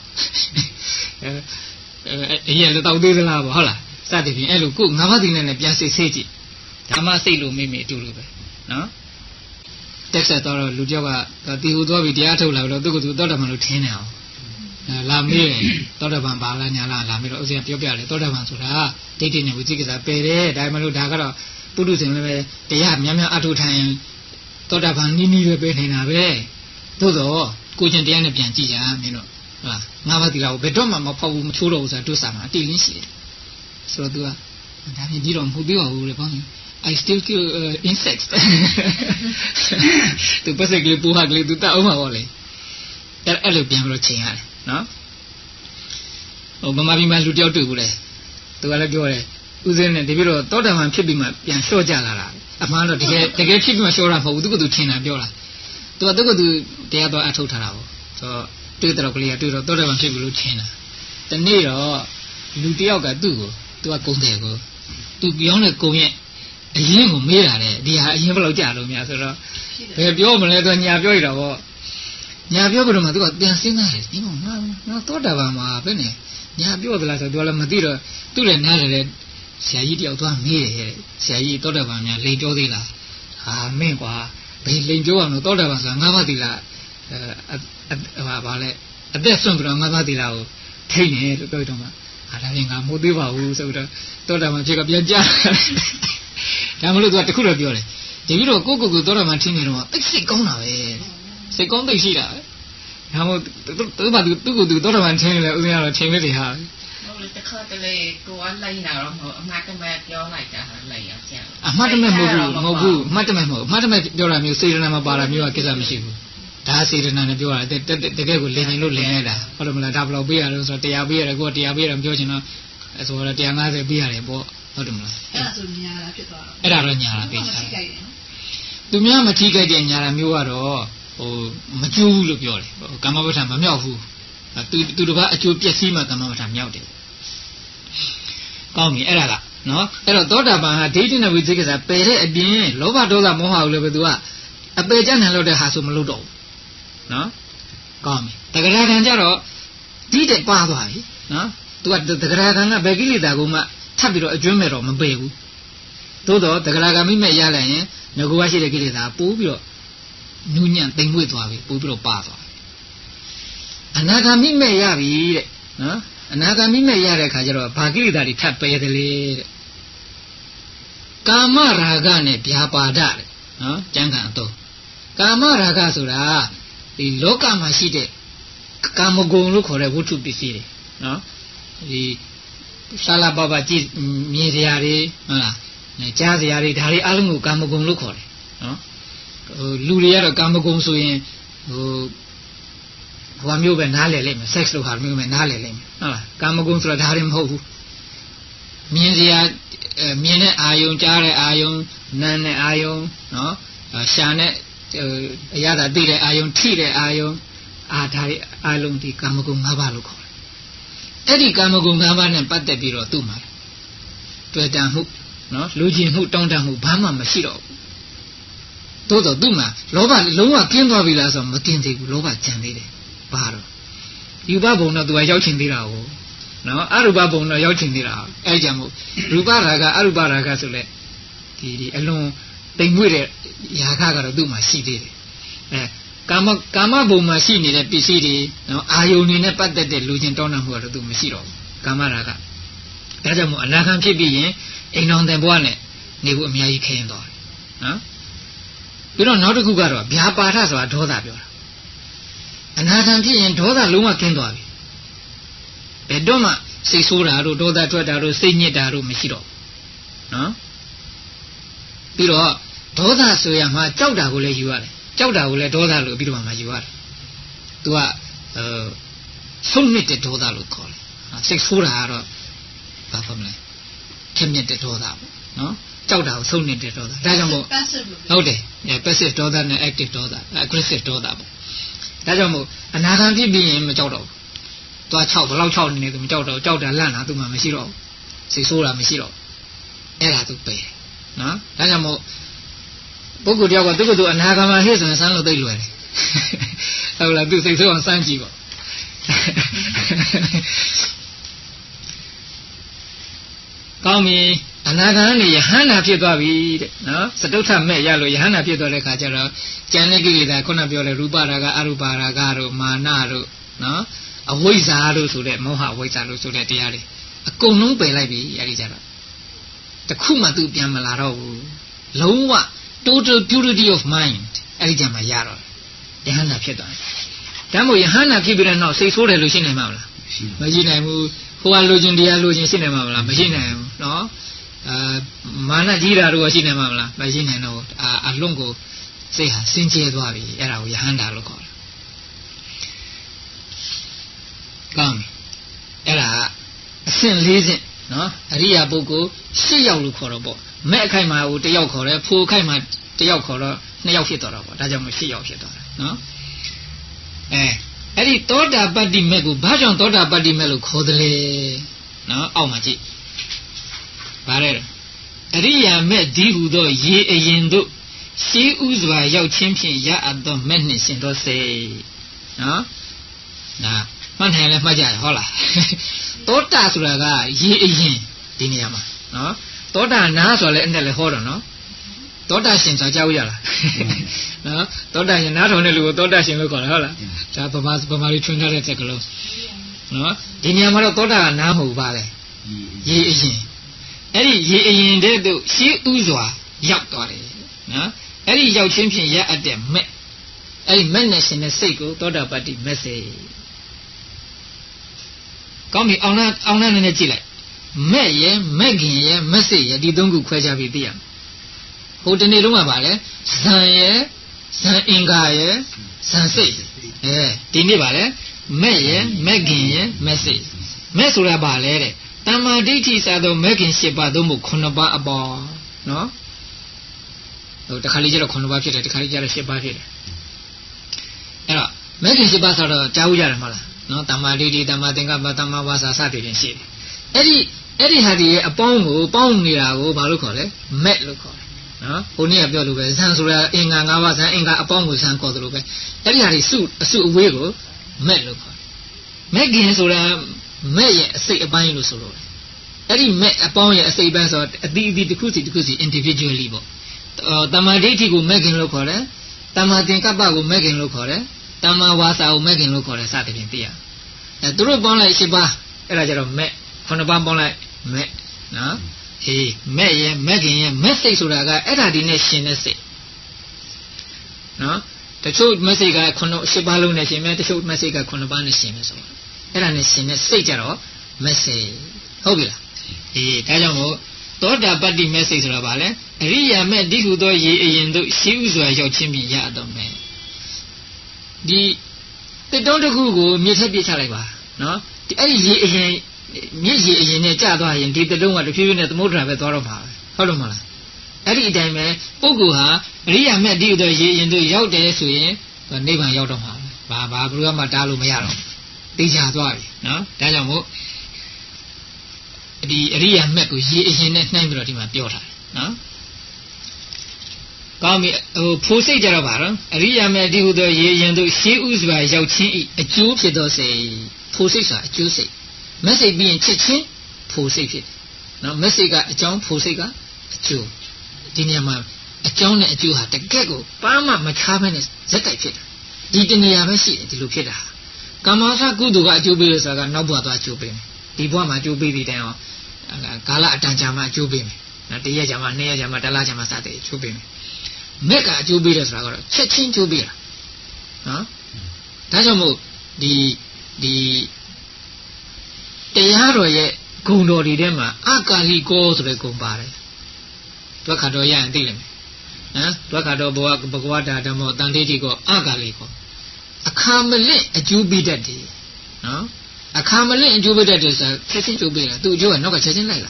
A: အရင်လည်းတောက်သေးသလားပေါ့ဟုတ်လားစသည်ဖြင့်အဲ့လိုကိုငါးပါးသီလနဲ့ပြန်စိတ်ဆေးကြည့်ဒါမှစိတ်လို့မိမိအတူတူပဲနော်တက်ဆက်တော့လူကြောက်ကတီဟူသွားပြီးတရားထုတ်လာတော့သူကသူသောတာပန်လို့ထင်းနေအောင်လာမေးတယ်သောတာပန်ပါလားညာလားလာမေးတော့ဥစဉ်ပြောပြတယ်သောတာပန်ဆိုတာဒိဋ္ဌိနဲ့ဝိသိကိစ္စပယ်တယ်ဒါမှမဟုတ်ဒါကတော့ပုထုဇဉ်လည်းပဲတရားများများအထုထိုင်သောတာပန်နီးနီးပဲပဲနေတာပဲသို့တော့ကိုကျင်တရားနဲ့ပြန်ကြည့်ကြမင်းတို့ဟုတ်လားငါးပါးသီလကိုဘယ်တော့မှမဖောက်ဘူးမချိုးတော့ဘူးဆိုတာတွတ်စာမှာအတိလင်းရှိတယ်ဆိုတော့ तू ကဒါပြင်ကြီးတော့မဟုတ်သေးပါဘူးလေပေါ့ I still kill insects သူပတ်စက်ကလေးပူဟာကလေးသူတတ်အောင်ပါဗောလေအဲ့လိုပြန်ပြီးတော့ချိန်ရတယ်နော်ဟိုဗမာပြည်မှာလူတယောက်တွေ့ဘူးလေသူကလည်းပြောတယ်ဥစဉ်နဲ့တပြည့်တော့တောတာပန်ဖြစ်ပြီးမှပြန်လျှော့ကြလာတာအမှန်တော့တကယ်ဖြစ်ပြီးမှလျှော့တာမဟုတ်ဘူးသူကသူထင်တာပြောတာသူကသူတရားတော်အထုတ်ထားတာဗောဆိုတော့တွေ့တော့ကလေးကတွေ့တော့တောတာပန်ဖြစ်ပြီလို့ထင်တာတနေ့တော့လူတယောက်ကသူ့ကိုသူကကုန်းတယ်ကိုသူပြောင်းတဲ့ကုန်းရဲ့အရင်ကိုမေးတာတဲ့ဒီဟာအရင်ဘယ်လောက်ကြာလို့များဆိုတော့ဘယ်ပြောမလဲသူညာပြောရတာဗောညာပြောကြတော့မှသူကပြန်စဉ်းစားတယ်ဒီကောင်ငါသောတာပန်မှာပဲနဲ့ညာပြောသလားဆိုတော့သူကလည်းမသိတော့သူ့လည်းနားတယ်ဆရာကြီးတယောက်သွားမေးတယ်ဆရာကြီးသောတာပန်များလိန်ပြောသေးလားဟာမင်းကွာဘယ်လိန်ပြောအောင်လို့သောတာပန်ဆိုတာငါးပါးသီလဘာလဲအသက်ဆုံးပြီးတော့ငါးပါးသီလကိုထိနေလို့ပြောတော့မှဟာဒါပြင်ငါမို့သေးပါဘူးဆိုတော့သောတာပန်ဖြစ်ကပြန်ကြားဒါမလို့သူကတခုတော့ပြောတယ်ဒီပြီးတော့ကိုသောတာပန်ထင်းနေတော့သိစိတ်ကောင်းတာပဲစိတ်ကောင်းသိရှိတာပဲဒါမို့သူကသူသောတာပန်ထင်းနေလဲဥစဉ်ကတော့ထင်းလေးတွေဟာ
B: ဟုတ်လေတခါတလေကိုကလိုက်လာတော့မဟုတ်အမှတ်တမဲ့ပြောလိုက်တာဟာလိုက်ရကြ
A: အမှတ်တမဲ့မဟုတ်ဘူးအမှတ်တမဲ့ပြောတာမျိုးစေတနာမပါတာမျိုးကကိစ္စမရှိဘူးဒါစေတနာနဲ့ပြောတာတကယ်ကိုလင်ရင်လို့လင်လိုက်တာဟုတ်တယ်မလားဒါဘယ်လိုပေးရလဲဆိုတော့တရားပေးရတယ်ကိုကတရားပေးရတယ်ပြောချင်တော့ဆိုတော့150ပေးရတယ်ပေါ့ဟုတ်တယ်မလား
C: အဲ့ဒါဆိုညာတာဖြစ်သွား
A: တော့အဲ့ဒါတော့ညာတာပေးချင်တယ်သူများမထိခိုက်တဲ့ညာတာမျိုးကတော့ဟိုမကျိုးဘူးလို့ပြောတယ်ကာမပဋ္ဌာန်မမြောက်ဘူးသူတစ်ပါးအကျိုးပျက်စီးမှကာမပဋ္ဌာန်မြောက်တယ်ကောင်းပြီအဲ့ဒါကနော်အဲ့တော့သောတာပန်ဟာဒိဋ္ဌိနဲ့ဝိသိကိစ္စပယ်တဲ့အပြင်လောဘဒေါသမောဟကိုလည်းပဲသူကအပယ်ကျန်တယ်လို့တဲ့ဟာဆိုမလုပ်တော့ဘူးနော်ကောင်းပြီတဂရကံကြတော့ဒီတဲ့ပါသွားပြီနော်သူကတဂရကံကဘယ်ကိလေသာကိုမှထပ်ပြီးတော့အကျွမ်းမဲ့တော့မပယ်ဘူးသို့တော့တဂရကံမိမဲ့ရလိုက်ရင်ငကိုကရှိတဲ့ကိလေသာပိုးပြီးတော့နူးညံ့တိမ်မွေ့သွားပြီပိုးပြီးတော့ပါသွားပြီအနာဂါမိမဲ့ရပြီတဲ့နော်အနာဂါမိမဲ့ရတဲ့ခါကျတော့ဘာကိလေသာတွေထပ်ပယ်တယ်လေတဲ့ကာမရာဂနဲ့ဗျာပါဒတဲ့နော်ကျမ်းဂန်အတော့ကာမရာဂဆိုတာဒီလောကမှာရှိတဲ့ကာမဂုဏ်လို့ခေါ်တဲ့ဝတ္ထုပစ္စည်းတွေနော်ဒီရှာလာပါပါကြည့်မြင်စရာတွေဟုတ်လားကြားစရာတွေဒါတွေအလုံးကိုကာမဂုဏ်လို့ခေါ်တယ်နော်လူတွေကတော့ကာမဂုဏ်ဆိုရင်ဟိုမျိုးပဲနားလည်လိမ့်မယ် sex လို့ဟာမျိုးပဲနားလည်လိမ့်မယ်ဟုတ်လားကာမဂုဏ်ဆိုတာဒါတွေမဟုတ်ဘူးမြင်စရာမြင်တဲ့အာယုံကြားတဲ့အာယုံနားတဲ့အာယုံနော်ရှာတဲ့အရာသာသိတဲ့အာယုံထိတဲ့အာယုံဒါတွေအာလုံးဒီကာမဂုဏ်၅ပါးလို့ခေါ်တယ်အဲ့ဒီကာမဂုဏ်၅ပါးနဲ့ပတ်သက်ပြီးတော့သူ့မှာတွေ့တန်မှုနော်လူကျင်မှုတောင်းတမှုဘာမှမရှိတော့ဘူးသို့တော့သူ့မှာလောဘလုံးဝကင်းသွားပြီလားဆိုတော့မကင်းသေးဘူးလောဘကျန်သေးတယ်ဘာတော့ယူပဘုံတော့သူကရောက်ချင်သေးတာကိုနော်အရူပဘုံတော့ရောက်ချင်သေးတာအဲ့ကြောင့်မို့ရူပရာဂအရူပရာဂဆိုလဲဒီအလွန်တိမ်မွေ့တဲ့ຢာခကတော့သူ့မှာရှိသေးတယ်ကာမဘုံမှာရှိနေတဲ့ပစ္စည်းတွေနော်အာယုန်တွေနဲ့ပတ်သက်တဲ့လူချင်းတောင်းတမှုကတော့သူမရှိတော့ဘူးကာမရာဂဒါကြောင့်မို့အနာခံဖြစ်ပြီးရင်အိမ်တော်တဲ့ဘဝနဲ့နေဖို့အများကြီးခရင်သွားတယ်နော်ပြီးတော့နောက်တစ်ခုကတော့ဗျာပါဒဆိုတာဒေါသပြောတာအနာခံဖြစ်ရင်ဒေါသလုံးဝကင်းသွားပြီဘယ်တော့မှစိတ်ဆိုးတာတို့ဒေါသထွက်တာတို့စိတ်ညစ်တာတို့မရှိတော့နော်ပြီးတော့ဒေါသဆိုရမှာကြောက်တာကိုလည်းယူရတယ်ကြောက်တာကိုလည်းဒေါသလို့ပြီးတော့မှယူရတယ်သူကဆုံးမြင့်တဲ့ဒေါသလို့ခေါ်တယ်စိတ်ဆိုးတာကတော့ဘာဖြစ်မလဲခက်မြင့်တဲ့ဒေါသပေါ့နော်ကြောက်တာကိုဆုံးမြင့်တဲ့ဒေါသဒါကြောင့်မို့ဟုတ်တယ် passive ဒေါသနဲ့ active ဒေါသ aggressive ဒေါသပေါ့ဒါကြောင့်မို့အနာခံဖြစ်ပြီးရင်မကြောက်တော့ဘူးသွား6ဘယ်လောက်6နေသူမကြောက်တော့ကြောက်တာလန့်တာသူမှမရှိတော့ဘူးစိတ်ဆိုးတာမရှိတော့အဲ့ဒါသူပယ်နော်ဒါကြောင့်မို့ပုဂ္ဂိုလ်တယောက်ကသူ့ကိုယ်သူအနာဂါမဟဲ့ဆိုရင်စမ်းလို့သိလွယ်တယ်ဟုတ်လားသူစိတ်ဆိုးအောင်စမ်းကြည့်ပေါ့ကောင်းပြီအနာဂါနဲ့ယဟန္တာဖြစ်သွားပြီတဲ့နော်စတုထမဲ့ရလို့ယဟန္တာဖြစ်သွားတဲ့ခါကျတော့ကျန်တဲ့ကိလေသာခုနပြောလဲရူပရာဂအရူပရာဂတို့မာနတို့နော်အဝိဇ္ဇာတို့ဆိုတဲ့မောဟအဝိဇ္ဇာတို့ဆိုတဲ့တရားတွေအကုန်လုံးပယ်လိုက်ပြီအဲ့ဒီကြတော့တခုမှသူပြန်မလာတော့ဘူးလုံးဝ total purity of mind အဲ့ဒီကြမှာရတော့ယဟန္တာဖြစ်သွားတယ်ဒါမို့ယဟန္တာဖြစ်ပြီးတဲ့နောက်စိတ်ဆိုးတယ်လို့ရှင်းနိုင်မှာမလားမရှိနိုင်ဘူးဟိုကလိုချင်တရားလိုချင်ရှင်းနိုင်မှာမလားမရှိနိုင်ဘူးနော်မာနကြီးတာတို့ရှိနိုင်မှာမလားမရှိနိုင်တော့အလွန်ကိုစိတ်ဟာစင်ကြဲသွားပြီအဲ့ဒါကိုယဟန္တာလို့ခေါ်တယ်ကောင်းပြီအဲ့ဒါအဆင့်၄ဆင့်နော်အရိယာပုဂ္ဂိုလ်၈ယောက်လို့ခေါ်တော့ပေါ့မဲ့အခိုက်မှာကို၁ယောက်ခေါ်တယ်ဖိုအခိုက်မှာ၁ယောက်ခေါ်တော့၂ယောက်ဖြစ်သွားတော့ပေါ့ဒါကြောင့်မို့၈ယောက်ဖြစ်သွားတယ်နော်အဲ့ဒီသောတာပတ္တိမဲ့ကိုဘာကြောင့်သောတာပတ္တိမဲ့လို့ခေါ်တယ်လဲနော်အောက်မှာကြည့်ဗါတဲ့အရိယာမဲ့ဒီဟုသောရေအရင်တို့ရှေးဥစွာရောက်ချင်းဖြင့်ရအပ်သောမဲ့နှင့်ရှင်သောစေနော်နာမှန်တယ်လဲမှတ်ကြရဟောလားသောတာဆိုတာကရေအရင်ဒီနေရာမှာနော်သောတာနာဆိုလဲအဲ့နဲ့လဲဟောတော့နော်သောတာရှင်ဆိုကြောက်ရလားနော်သောတာရှင်နားထောင်တဲ့လူကိုသောတာရှင်လို့ခေါ်တယ်ဟုတ်လားဒါဗမာတွေထွန်းထားတဲ့စကားလုံးနော်ဒီနေရာမှာတော့သောတာကနားမဟုတ်ပါလေရေအရင်အဲ့ဒီရေအရင်တဲ့တို့ရှေးဥစွာရောက်သွားတယ်နော်အဲ့ဒီရောက်ချင်းဖြင့်ရအပ်တဲ့မဲ့အဲ့ဒီမဲ့နဲ့ရှင်တဲ့စိတ်ကိုသောတာပတ္တိမဲ့စေကောင်းပြီအောင်နာနည်းနည်းကြည့်လိုက်မဲ့ရဲ့မဲ့ခင်ရဲ့မဲ့စိတ်ရဲ့ဒီသုံးခုခွဲခြားပြီးသိရမယ်ဟိုတနေ့လုံးကပါလေဇံရဲ့ဇံအင်္ဂါရဲ့ဇံစိတ်ဒီနေ့ပါလေမဲ့ရဲ့မဲ့ခင်ရဲ့မဲ့စိတ်မဲ့ဆိုတာပါလေတဲ့တမ္မာဒိဋ္ဌိစာသောမဲ့ခင်၈ပါးသို့မဟုတ်9ပါးအပေါ်နော်ဟိုတခါလေးကျတော့9ပါးဖြစ်တယ်တခါလေးကျတော့10ပါးဖြစ်တယ်အဲ့တော့မဲ့ခင်10ပါးဆိုတော့ကြားဦးရတယ်မဟုတ်လားနော်တမ္မာဒိဋ္ဌိတမ္မာသင်္ကပ္ပတမ္မာဝါစာစသည်ဖြင့်ရှိတယ်အဲ့ဒီဟာဒီရဲ့အပေါင်းကိုပေါင်းနေတာကိုဘာလို့ခေါ်လဲမဲ့လို့ခေါ်တယ်နော်ဟိုနေ့ကပြောလို့ပဲဇန်ဆိုတာအင်္ဂါ၅ပါးဇန်အင်္ဂါအပေါင်းကိုဇန်ခေါ်တယ်လို့ပဲအဲ့ဒီဟာဒီအစုအဝေးကိုမဲ့လို့ခေါ်တယ်မဲ့ခင်ဆိုတာမဲ့ရဲ့အစိတ်အပိုင်းလို့ဆိုလို့အဲ့ဒီမဲ့အပေါင်းရဲ့အစိတ်ပိုင်းဆိုတော့အတိအတိတစ်ခုစီ individually ပေါ့တမ္မာဒိဋ္ဌိကိုမဲ့ခင်လို့ခေါ်တယ်တမ္မာသင်္ကပ္ပကိုမဲ့ခင်လို့ခေါ်တယ်တမ္မာဝါစာကိုမဲ့ခင်လို့ခေါ်တယ်စသဖြင့်သိရသူတို့ပေါင်းလိုက်၈ပါးအဲ့ဒါကြတော့မဲ့9ပါးပေါင်းလိုက်မဲ့နော်မဲ့ရဲ့မဲ့ခင်ရဲ့မဲ့စိတ်ဆိုတာကအဲ့ဒါဒီနဲ့ရှင်တဲ့စိတ်နော်တချို့မဲ့စိတ်က8ပါးလုံးနဲ့ရှင်မယ်တချို့မဲ့စိတ်က9ပါးနဲ့ရှင်မယ်ဆိုတော့အဲ့ဒါနဲ့ရှင်တဲ့စိတ်ကြတော့မဲ့စိတ်ဟုတ်ပြီလားဒါကြောင့်မို့သောတာပတ္တိမဲ့စိတ်ဆိုတာဗာလဲအရိယာမဲ့ဒီဟုသောရေအရင်တို့ရှေးဥစွာရောက်ချင်းပြီးရတော့မယ်ဒီတစ်တုံးတစ်ခုကိုမြစ်ထက်ပြစ်ချလိုက်ပါနော်အဲ့ဒီရေအရင်မြစ်ရေအရင်နဲ့ကျသွားရင်ဒီတစ်တုံးကတဖြည်းဖြည်းနဲ့သမုဒ္ဒရာပဲသွားတော့မှာပဲဟုတ်လို့မလားအဲ့ဒီအတိုင်းပဲပုဂ္ဂိုလ်ဟာအရိယာမဲ့ဒီဟုသောရေအရင်တို့ရောက်တယ်ဆိုရင်နိဗ္ဗာန်ရောက်တော့မှာဘာဘယ်လိုမှတားလို့မရတော့သိချသွားပြီနော်ဒါကြောင့်မို့ဒီအရိယာမက်ကိုရေအရင်နဲ့နှိုင်းပြီးတော့ဒီမှာပြောထားတယ်နော်ကောင်းပြီဖိုးစိတ်ကြတော့ဗါတော့အရိယာမက်ဒီဟုသောရေရင်တို့ရှေးဥစွာရောက်ချင်းဤအကျိုးဖြစ်သောစိတ်ဖိုးစိတ်ဆိုတာအကျိုးစိတ်မက်စိတ်ပြီးရင်ချစ်ချင်းဖိုးစိတ်ဖြစ်တယ်နော်မက်စိတ်ကအကြောင်းဖိုးစိတ်ကအကျိုးဒီနေရာမှာအကြောင်းနဲ့အကျိုးဟာတကယ့်ကိုဘာမှမခြားဘဲနဲ့ဇက်တိုက်ဖြစ်တာဒီတနေရာပဲရှိတယ်ဒီလိုဖြစ်တာကာမဝါစာကုသိုလ်ကအကျိုးပေးလို့ဆိုတာကနောက်ဘဝသွားအကျိုးပေးမယ်ဒီဘဝမှာအကျိုးပေးပြီးတိုင်အောင်ကာလအတန်ကြာမှအကျိုးပေးမယ်နော်တရက်ကြာမှနှစ်ရက်ကြာမှတစ်လကြာမှစတဲ့အကျိုးပေးမယ်မက်ကအကျိုးပေးတယ်ဆိုတာကတော့ချက်ချင်းကျိုးပေးတာနော်ဒါကြောင့်မို့ဒီတရားတော်ရဲ့ဂုဏ်တော်တွေထဲမှာအကာလိကောဆိုတဲ့ဂုဏ်ပါတယ်ဒွက္ခတော်ရရင်သိလိမ့်မယ်နော်ဒွက္ခတော်ဘဂဝတာဓမ္မောတန်ဋိဋ္ဌိကောအကာလိကောအခါမလင့်အကျိုးပေးတတ်တယ်နော်အခါမလင့်အကျိုးပေးတတ်တယ်ဆိုတာချက်ချင်းကျိုးပေးတာသူ့အကျိုးကနောက်ကချက်ချင်းလိုက်လာ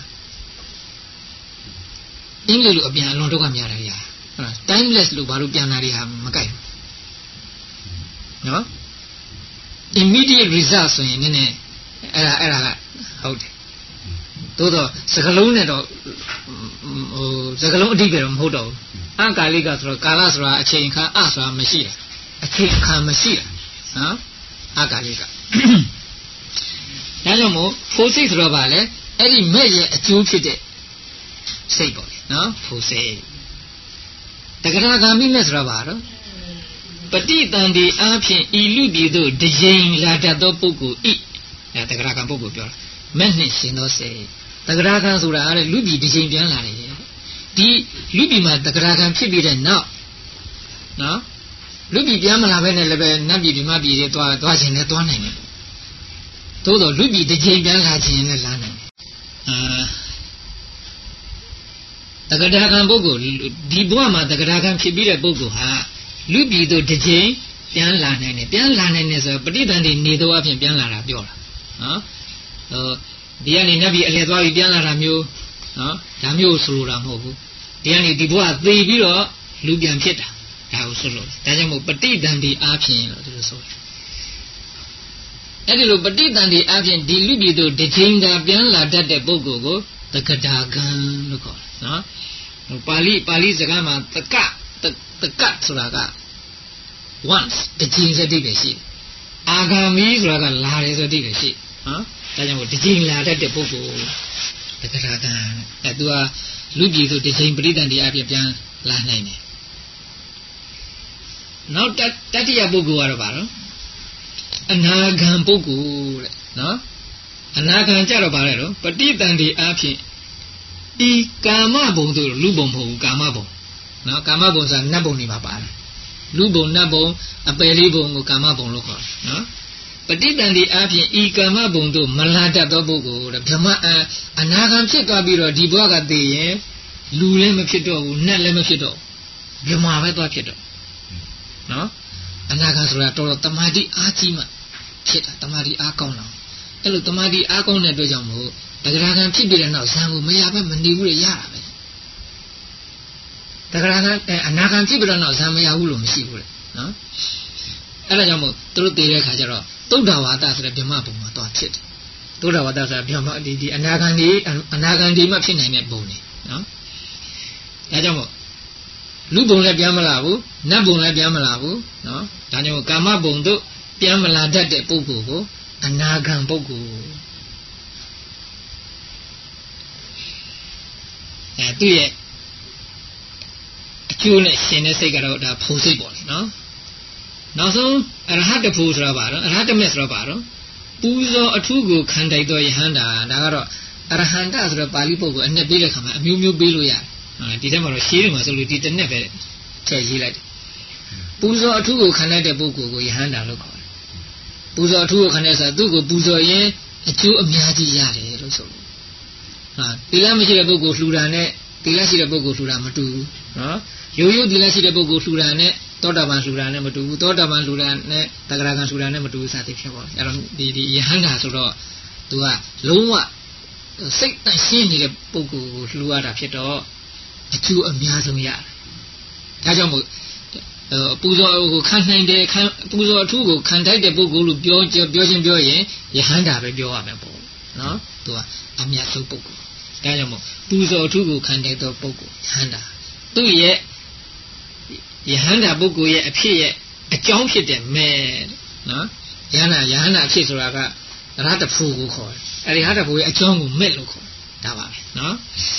A: အင်္ဂလိပ်လိုအပြန်အလွန်ဒုက္ခများတယ်ရာဟုတ်လား timeless လို့ဘာလို့ပြန်လာတွေဟာမကိုက်ဘူးနော် immediate result ဆိုရင်နည်းနည်းအဲ့ဒါကဟုတ်တယ်သို့တော့စကလုံးနဲ့တော့စကလုံးအတိတ်ပဲတော့မဟုတ်တော့ဘူးအကာလိကဆိုတော့ကာလဆိုတာအချိန်ခါအဆိုတာမရှိတာအချိန်ခါမရှိတာနော်အကာလိကဒါကြောင့်မို့ဖိုစိတ်ဆိုတော့ဗာလေအဲ့ဒီမဲ့ရဲ့အကျိုးဖြစ်တဲ့စိတ်ပေါ့နော်ဖိုစိတ်တဂရဂามိမဲ့ဆိုတော့ဗာတော့ပฏิတန်ဒီအားဖြင့်ဤလူပြည်သို့တရင်လာတတ်သောပုဂ္ဂိုလ်ဤအဲတဂရဂံပုဂ္ဂိုလ်ပြောတာမဲ့နှင့်ရှင်သောစိတ်တဂရဂံဆိုတာအဲ့လူပြည်တရင်ပြန်လာတယ်ဒီလူပြည်မှာတဂရဂံဖြစ်ပြီးတဲ့နောက်နော်လူပြည်ပြန်မလာဘဲနဲ့လည်းပဲနတ်ပြည်မြမပြည်တွေသွားခြင်းနဲ့သွားနိုင်တယ်သို့တော့လူပြည်တစ်ချိန်ပြန်လာခြင်းနဲ့လာနိုင်တယ်တဂရဂံပုဂ္ဂိုလ်ဒီဘဝမှာတဂရဂံဖြစ်ပြီးတဲ့ပုဂ္ဂိုလ်ဟာလူပြည်တို့တစ်ချိန်ပြန်လာနိုင်တယ်ပြန်လာနိုင်တယ်ဆိုတော့ပဋိသန္ဓေနေတော့အဖြစ်ပြန်လာတာပြောတာနော်ဒီကနေနတ်ပြည်အလည်သွားပြီးပြန်လာတာမျိုးနော်ဒါမျိုးဆိုလိုတာမဟုတ်ဘူးဒီကနေဒီဘဝသေပြီးတော့လူပြန်ဖြစ်တာဒါကိုဆိုလို့ဒါကြောင့်မို့ပဋိသန္ဓေအားဖြင့်လို့သူတို့ဆိုတယ်အဲ့ဒီလိုပဋိသန္ဓေအားဖြင့်ဒီလူပြည်တို့တစ်ချိန်သာပြန်လာတတ်တဲ့ပုဂ္ဂိုလ်ကိုတက္ကဒါဂံလို့ခေါ်တယ်နော်ပါဠိစကားမှာတက္ကဆိုတာက once တစ်ချိန်စတိပဲရှိတယ်အာဂါမိဆိုတာကလာတယ်ဆိုတိပဲရှိနော်ဒါကြောင့်မို့တစ်ချိန်လာတတ်တဲ့ပုဂ္ဂိုလ်တက္ကဒါဂံအဲ့သူကလူပြည်တို့တစ်ချိန်ပဋိသန္ဓေအားဖြင့်ပြန်လာနိုင်တယ်နောက်တတိယပုဂ္ဂိုလ်ကတော့ဗါတော့အနာဂံပုဂ္ဂိုလ်တဲ့နော်အနာဂံကြတော့ဗါလဲတော့ပဋိသန္ဓေအားဖြင့်ဤကာမဘုံတို့လူဘုံမဟုတ်ဘူးကာမဘုံနော်ကာမဘုံဆိုတာနတ်ဘုံတွေမှာပါတယ်လူဘုံနတ်ဘုံအပယ်လေးဘုံကိုကာမဘုံလို့ခေါ်တယ်နော်ပဋိသန္ဓေအားဖြင့်ဤကာမဘုံတို့မလာတတ်သောပုဂ္ဂိုလ်တဲ့ဗြဟ္မအနာဂံဖြစ်သွားပြီးတော့ဒီဘဝကသိရင်လူလည်းမဖြစ်တော့ဘူးနတ်လည်းမဖြစ်တော့ဗြဟ္မာပဲသွားဖြစ်တော့နော်အနာဂံဆိုတာတော်တော်တမာတိအားကြီးမှဖြစ်တာတမာတိအားကောင်းတာအဲ့လိုတမာတိအားကောင်းတဲ့အတွက်ကြောင့်မို့တဂရဂံဖြစ်ပြီးတဲ့နောက်ဇံကိုမရပဲမနေဘူးလေရတာပဲတဂရဂံအနာဂံဖြစ်ပြီးတော့နောက်ဇံမရဘူးလို့မရှိဘူးလေနော်အဲ့ဒါကြောင့်မို့သူတို့သိတဲ့အခါကျတော့သုဒ္ဓဝါဒဆိုတဲ့ဗြဟ္မဘုံမှာသွားဖြစ်တယ်သုဒ္ဓဝါဒဆိုတာဗြဟ္မဒီအနာဂံဒီမှဖြစ်နိုင်တဲ့ဘုံနေနော်ဒါကြောင့်မို့လူဘုံလည်းပြန်မလာဘူးနတ်ဘုံလည်းပြန်မလာဘူးနော်ဒါကြောင့်ကာမဘုံတို့ပြန်မလာတတ်တဲ့ပုဂ္ဂိုလ်ကိုအနာဂံပုဂ္ဂိုလ်သူ့ရဲ့အကျိုးနဲ့ရှင်တဲ့စိတ်ကတော့ဒါဖို့စိတ်ပေါ့လေနော်နောက်ဆုံးအရဟတဖို့ဆိုတာပါတော့အရဟတမေဆိုတာပါတော့ပူဇော်အထုကိုခံတိုက်တော်ယဟန္တာဒါကတော့အရဟန္တဆိုတော့ပါဠိပုဂ္ဂိုလ်အနှစ်ပေးတဲ့ခါမှာအမျိုးမျိုးပေးလို့ရတယ်ဒီထဲမှာတော့ရှင်းတယ်မှာဆိုလို့ဒီတစ်နှစ်ပဲထည့်ရေးလိုက်တယ်ပူဇော်အထုကိုခံတဲ့ပုဂ္ဂိုလ်ကိုယဟန္တာလို့ခေါ်တယ်ပူဇော်အထုကိုခံတဲ့ဆိုသူ့ကိုပူဇော်ရင်အကျိုးအများကြီးရတယ်လို့ဆိုလို့သီလမရှိတဲ့ပုဂ္ဂိုလ်လှူတာနဲ့သီလရှိတဲ့ပုဂ္ဂိုလ်လှူတာမတူဘူးနော်ရိုးရိုးသီလရှိတဲ့ပုဂ္ဂိုလ်လှူတာနဲ့သောတာပန်လှူတာနဲ့မတူဘူးသောတာပန်လှူတာနဲ့တဂရဂံလှူတာနဲ့မတူဘူးစသည်ဖြစ်ပါအဲ့တော့ဒီယဟန္တာဆိုတော့သူကလုံးဝစိတ်တန့်ရှင်းနေတဲ့ပုဂ္ဂိုလ်ကိုလှူရတာဖြစ်တော့အကျိုးအများဆုံးရတယ်ဒါကြောင့်မို့ပူဇော်ကိုခံနိုင်တယ်ပူဇော်အထူးကိုခံထိုက်တဲ့ပုဂ္ဂိုလ်လို့ပြောရင်ယဟန္တာပဲပြောရမယ်ပေါ့နော်သူကအမြတ်ဆုံးပုဂ္ဂိုလ်ဒါကြောင့်မို့ပူဇော်အထူးကိုခံထိုက်သောပုဂ္ဂိုလ်ယဟန္တာသူ့ရဲ့ယဟန္တာပုဂ္ဂိုလ်ရဲ့အဖြစ်ရဲ့အကြောင်းဖြစ်တဲ့မဲ့နော်ယဟန္တာအဖြစ်ဆိုတာကရဟတဖို့ကိုခေါ်တယ်အဲဒီရဟတဖို့ရဲ့အကြောင်းကိုမဲ့လို့ခေါ်ဒါပါပဲနော်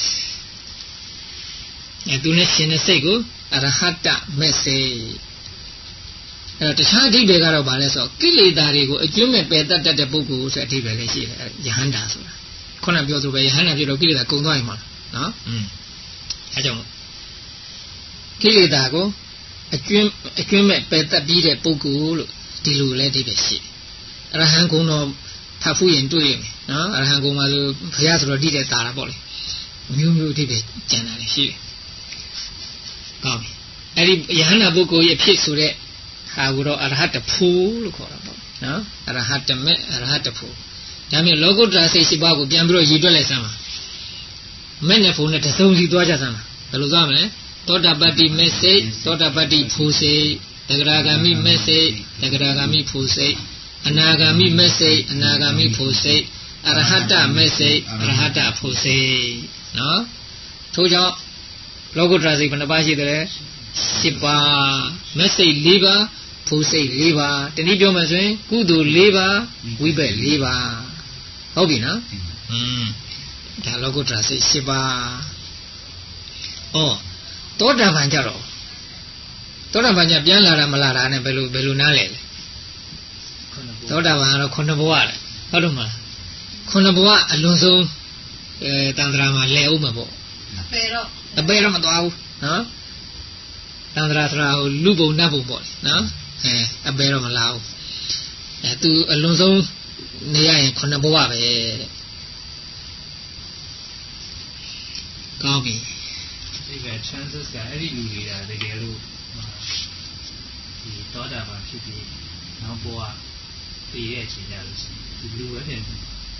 A: သူနဲ့ရှင်တဲ့စိတ်ကိုအရဟတမဲ့စိတ်အဲတခြားအဓိပ္ပာယ်ကတော့ဗာလဲဆိုကိလေသာတွေကိုအကျွမ်းမဲ့ပယ်တတ်တဲ့ပုဂ္ဂိုလ်ဆိုတဲ့အဓိပ္ပာယ်လေးရှိတယ်ယဟန္တာဆိုတာခုနပြောဆိုပဲယဟန္တာဖြစ်တော့ကိလေသာကုန်သွားရင်မှာနော်အဲကြောင့်ကိလေသာကိုအကျွမ်းမဲ့ပယ်တတ်ပြီးတဲ့ပုဂ္ဂိုလ်လို့ဒီလိုလဲအဓိပ္ပာယ်ရှိတယ်အရဟံဂုဏ်တော်ဖတ်ဖူးရင်တွေ့ရမယ်နော်အရဟံဂုဏ်မှာဆိုဘုရားဆိုတော့ဒီတဲ့တာတာပေါ့လေမျိုးမျိုးအဓိပ္ပာယ်ကျန်တာလည်းရှိတယ်ကောင်းပြီအဲ့ဒီယဟန္တာပုဂ္ဂိုလ်ရဲ့ဖြစ်ဆိုတဲ့ဟာကိုတော့အရဟတဖို့လို့ခေါ်တာပေါ့နော်အရဟတမေအရဟတဖို့ဒါမျိုးလောကုတ္တရာစိတ်ရှိပါကိုပြန်ပြီးတော့ရည်တွက်လိုက်စမ်းပါမဲ့နဲ့ဖို့နဲ့တစုံစီသွားကြစမ်းပါဘယ်လိုသွားမလဲသောတာပတ္တိမေစိတ်သောတာပတ္တိဖို့စိတ်တဂရဂာမိမေစိတ်တဂရဂာမိဖို့စိတ်အနာဂာမိမေစိတ်အနာဂာမိဖို့စိတ်အရဟတမေစိတ်အရဟတဖို့စိတ်နော်ထို့ကြောင့်လောကုတ္တရာစိတ်ဘယ်နှပါးရှိတယ်10ပါးမက်စိတ်4ပါးဖို့စိတ်4ပါးတနည်းပြောမှဆိုရင်ကုသိုလ်4ပါးဝိဘက်4ပါးဟုတ်ပြီနော်ဒါလောကုတ္တရာစိတ်10ပါးသောတာပန်ကြတော့သောတာပန်ကြပြန်လာတာမလာတာနဲ့ဘယ်လိုနားလဲသောတာပန်ကတော့9ဘဝလေဟုတ်တယ်မလား9ဘဝအလွန်ဆုံးတန်ត្រာမှာလဲအောင်မှာပေါ့အပေတော့မသွားဘူးနော်တန်ត្រာဆိုတာဟိုလူပုံနတ်ပုံပေါ့နော်အပေတော့မလာဘူးသူအလွန်ဆုံးနေရရင်9ဘဝပဲတဲ့ကောင်းပြီ
C: ဒီက chances ကအဲ့ဒီလူတွေကတကယ်လို့ဒီသောတာပန်ဖြစ်ပြီးနောက်ဘဝတည်ရဲ့အချိန်ကြလို့ရှိရင်ဒီလူပဲဖြစ်နေ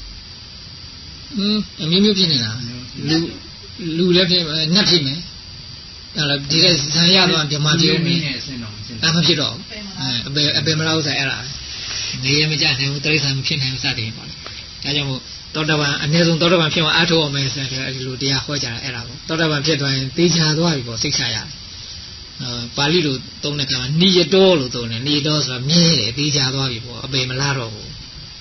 A: အမျိုးမျိုးဖြစ်နေတာလူလည်းဖြစ်နတ်ဖြစ်မယ်အဲ့ဒါဒီကဇန်ရတော့ဓမ္မဖြစ်နေတယ်အမှဖြစ်တော့အပေမလားဥစ္စာအဲ့ဒါနေရမကြနိုင်ဘူးတိရစ္ဆာန်မဖြစ်နိုင်ဘူးစသည်ပေါ့လေဒါကြောင့်မို့သောတာပန်အနည်းဆုံးသောတာပန်ဖြစ်အောင်အားထုတ်အောင်မယ်ဆိုတော့ဒီလိုတရားဟောကြတာအဲ့ဒါပေါ့သောတာပန်ဖြစ်သွားရင်သိချာသွားပြီပေါ့သိချာရတယ်ပါဠိလိုသုံးတဲ့ကနိယတောလို့သုံးတယ်နိယတောဆိုတာမြဲတယ်သိချာသွားပြီပေါ့အပေမလားတော့ဘူး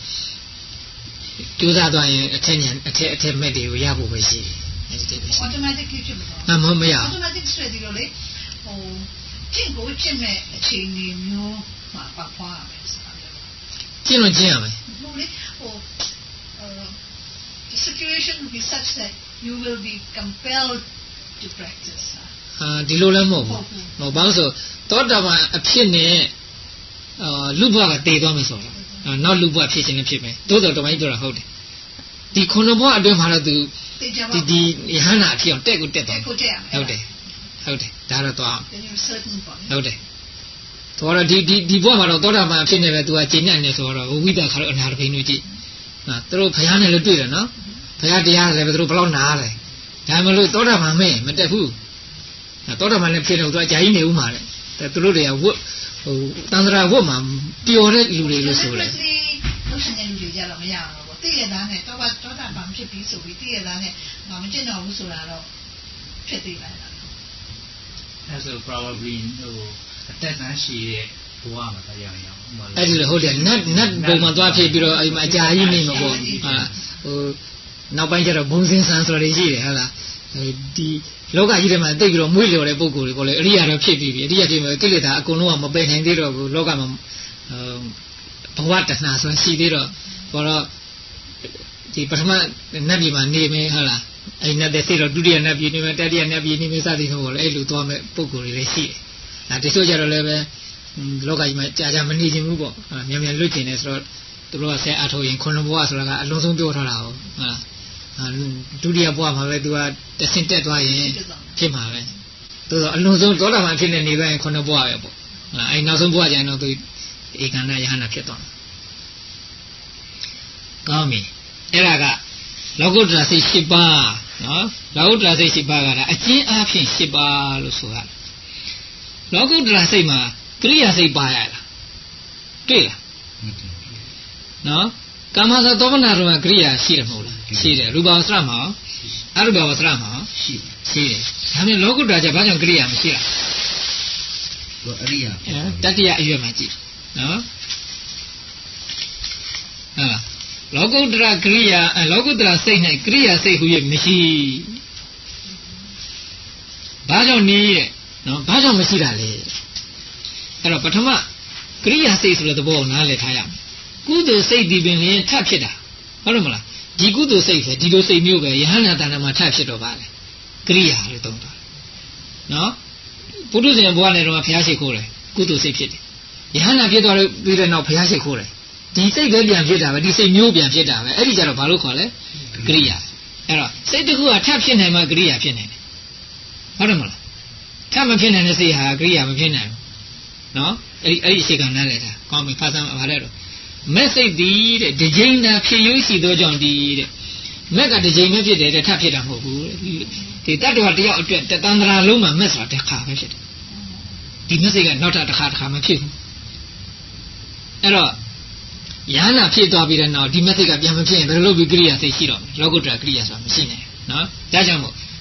A: ကျိုးစားသွားရင်အထက်မဲ့တွေကိုရဖို့ပဲရှိတယ်
D: automatic ဖြစ်မှာ
A: မရ
D: automatic ဆွဲဒီလိုလေဟိုကျင့်ကိုကျင့်မဲ့အခြေအနေမျိုးမှာပတ်ပွားရမယ်ဆိုတာ
A: ကျင့်လို့ကျင့်ရမယ်
D: ဟိုလေဟိုthe situation will be such that you will be compelled to practice
A: ဒီလိုလည်းမဟုတ်ဘူးဘာလို့ဆိုသောတာပန်အဖြစ်နဲ့လူဘဝကတည်သွားမယ်ဆိုတာနောက်လူဘဝဖြစ်ခြင်းလည်းဖြစ်မယ်သို့တော်တမိုင်းပြောတာဟုတ်တယ်ဒီ9ဘဝအတွင်းမှာတော့သူဒီယဟန္တာအဖြစ်အောင်တက်ကိုတက်သွားဟုတ်တယ်ဒါတော့သွားဟုတ်တယ်တော့ဒီဘဝမှာတော့သောတာပန်အဖြစ်နဲ့ပဲသူကကျင့်နေတယ်ဆိုတော့ဝိသခါတော့အနာတပိန်တို့ကြည့်သူတို့ဘုရားနဲ့လည်းတွေ့တယ်နော်ဘုရားတရားလည်းပဲသူတို့ဘယ်လောက်နားလဲဒါမှမလို့သောတာပန်မင်းမတက်ဘူးသောတာပန်လည်းဖြစ်တော့သူအကြာကြီးနေဦးမှာတဲ့သူတို့တွေကဝတ်ဟိုတန်ត្រာဝတ်မှာပျော်တဲ့လူတွေလို့ဆိုတယ်
D: လို့ရှင်တဲ့လူတွေကြတော့မရဘူးပေါ့တည့်ရသားနဲ့သောတာပန်ဖြစ်ပြီးဆိုပြီးတည့်ရသားနဲ့မကျင့်တော့ဘူးဆိုတာတော့ဖြစ်သေးပါလား
C: အဲ့ဆို probably ဟိုအသက်တန်းရှိတဲ့ဘဝမှာတရားရအောင်
A: အဲ့ဒီလိုဟုတ်တယ်နတ်ဘုံမှာသွားဖြစ်ပြီးတော့အဲ့မှာအကြာကြီးနေမှာပေါ့ဟိုနောက်ပိုင်းကျတော့ဘုံစင်းဆန်းဆိုတွေရှိတယ်ဟုတ်လားဒီလောကကြီးထဲမှာတိတ်ပြီးတော့မွေးလျော်တဲ့ပုံကိုယ်တွေပေါ့လေအရိယာတော့ဖြစ်ပြီးပြီအရိယာဖြစ်မယ်ကိလေသာအကုန်လုံးကမပယ်နိုင်သေးတော့ဘူးလောကမှာဘဝတဏှာဆိုတာရှိသေးတော့ဘောတော့ဒီပထမနတ်ပြည်မှာနေမယ်ဟုတ်လားအဲ့နတ်တဲ့စိတ်တော့ဒုတိယနတ်ပြည်နေမယ်တတိယနတ်ပြည်နေမယ်စသည်မျိုးပေါ့လေအဲ့လိုသွားမဲ့ပုံကိုယ်တွေလည်းရှိတယ်ဒါတချို့ကြတော့လည်းပဲလောကကြီးမှာကြာမနေခြင်းဘူးပေါ့မြန်မြန်လွတ်ကျင်နေဆိုတော့သူတို့ကဆက်အထုတ်ရင်9ဘဝဆိုတာကအလုံးစုံပြောထားတာဟုတ်လားဒုတိယဘဝမှာပဲသူကတဆင့်တက်သွားရင်ဖြစ်မှာပဲသို့တော့အလုံးစုံသောတာပန်ဖြစ်နေနေသွားရင်9ဘဝပဲပေါ့အဲနောက်ဆုံးဘဝကျရင်တော့သူဧကန္တယဟန္တာဖြစ်သွားတယ်ကောင်းပြီအဲ့ဒါကလောကုတ္တရာစိတ်10ပါးနော်လောကုတ္တရာစိတ်10ပါးကဒါအကျဉ်းအားဖြင့်10ပါးလို့ဆိုရတယ်လောကုတ္တရာစိတ်မှာကရိယာစိတ်ပါရလားတွေ့လားနော်ကာမသသောမနာတို့ကကရိယာရှိတယ်မဟုတ်လားရှိတယ်ရူပဝဆရမှာအရူပဝဆရမှာရှိတယ်ဒါပေမဲ့လောကုတ္တရာကျဘာကြောင့်ကရိယာမရှိလား
E: အရိယာ
A: တတိယအရွယ်မှာကြည့်နော်လောကုတ္တရာကရိယာလောကုတ္တရာစိတ်၌ကရိယာစိတ်ဟူ၍မရှိဘာကြောင့်နည်းရဲ့နော်ဘာကြောင့်မရှိတာလဲအဲ့တော့ပထမကရိယာစိတ်ဆိုတဲ့သဘောကိုနားလည်ထားရမယ်ကုသိုလ်စိတ်ဒီပင်လျင်ထပ်ဖြစ်တာဟုတ်တယ်မလားဒီကုသိုလ်စိတ်ဆိုဒီလိုစိတ်မျိုးပဲယဟန္တာတဏ္ဍာမှာထပ်ဖြစ်တော့ပါလေကရိယာလို့သုံးတာနော်ပုထုဇဉ်ဘဝနဲ့တော့ဘုရားရှိခိုးတယ်ကုသိုလ်စိတ်ဖြစ်တယ်ယဟန္တာဖြစ်သွားပြီးတဲ့နောက်ဘုရားရှိခိုးတယ်ဒီစိတ်ပဲပြန်ဖြစ်တာပဲဒီစိတ်မျိုးပြန်ဖြစ်တာပဲအဲ့ဒီကြတော့ဘာလို့ခေါ်လဲကရိယာအဲ့တော့စိတ်တစ်ခုကထပ်ဖြစ်နိုင်မှကရိယာဖြစ်နိုင်တယ်ဟုတ်တယ်မလားထပ်မဖြစ်နိုင်တဲ့စိတ်ဟာကရိယာမဖြစ်နိုင်ဘူးနော်အဲ့ဒီအရှိကနားလဲတာကောင်းပြီဖာသမ်းပါလဲတော့မက်စိတ်ဒီတဲ့ဒီကြိမ်သာဖြစ်ရွေးရှိသောကြောင့်ဒီတဲ့မက်ကဒီကြိမ်ပဲဖြစ်တယ်တဲ့ထပ်ဖြစ်တာမဟုတ်ဘူးဒီတတ္တဝတယောက်အတွက်တသန္တရာလုံးမှာမက်ဆိုတာတစ်ခါပဲဖြစ်တယ်ဒီမက်စိတ်ကနောက်တစ်ခါမဖြစ်ဘူးအဲ့တော့ယဟနာဖြစ်သွားပြီးတဲ့နောက်ဒီမက်စိတ်ကပြန်မဖြစ်ရင်ဘယ်လိုလုပ်ပြီးကရိယာစိတ်ရှိတော့လောကုတ္တရာကရိယာဆိုတာမရှိနိုင်နော်ဒါကြောင့်မို့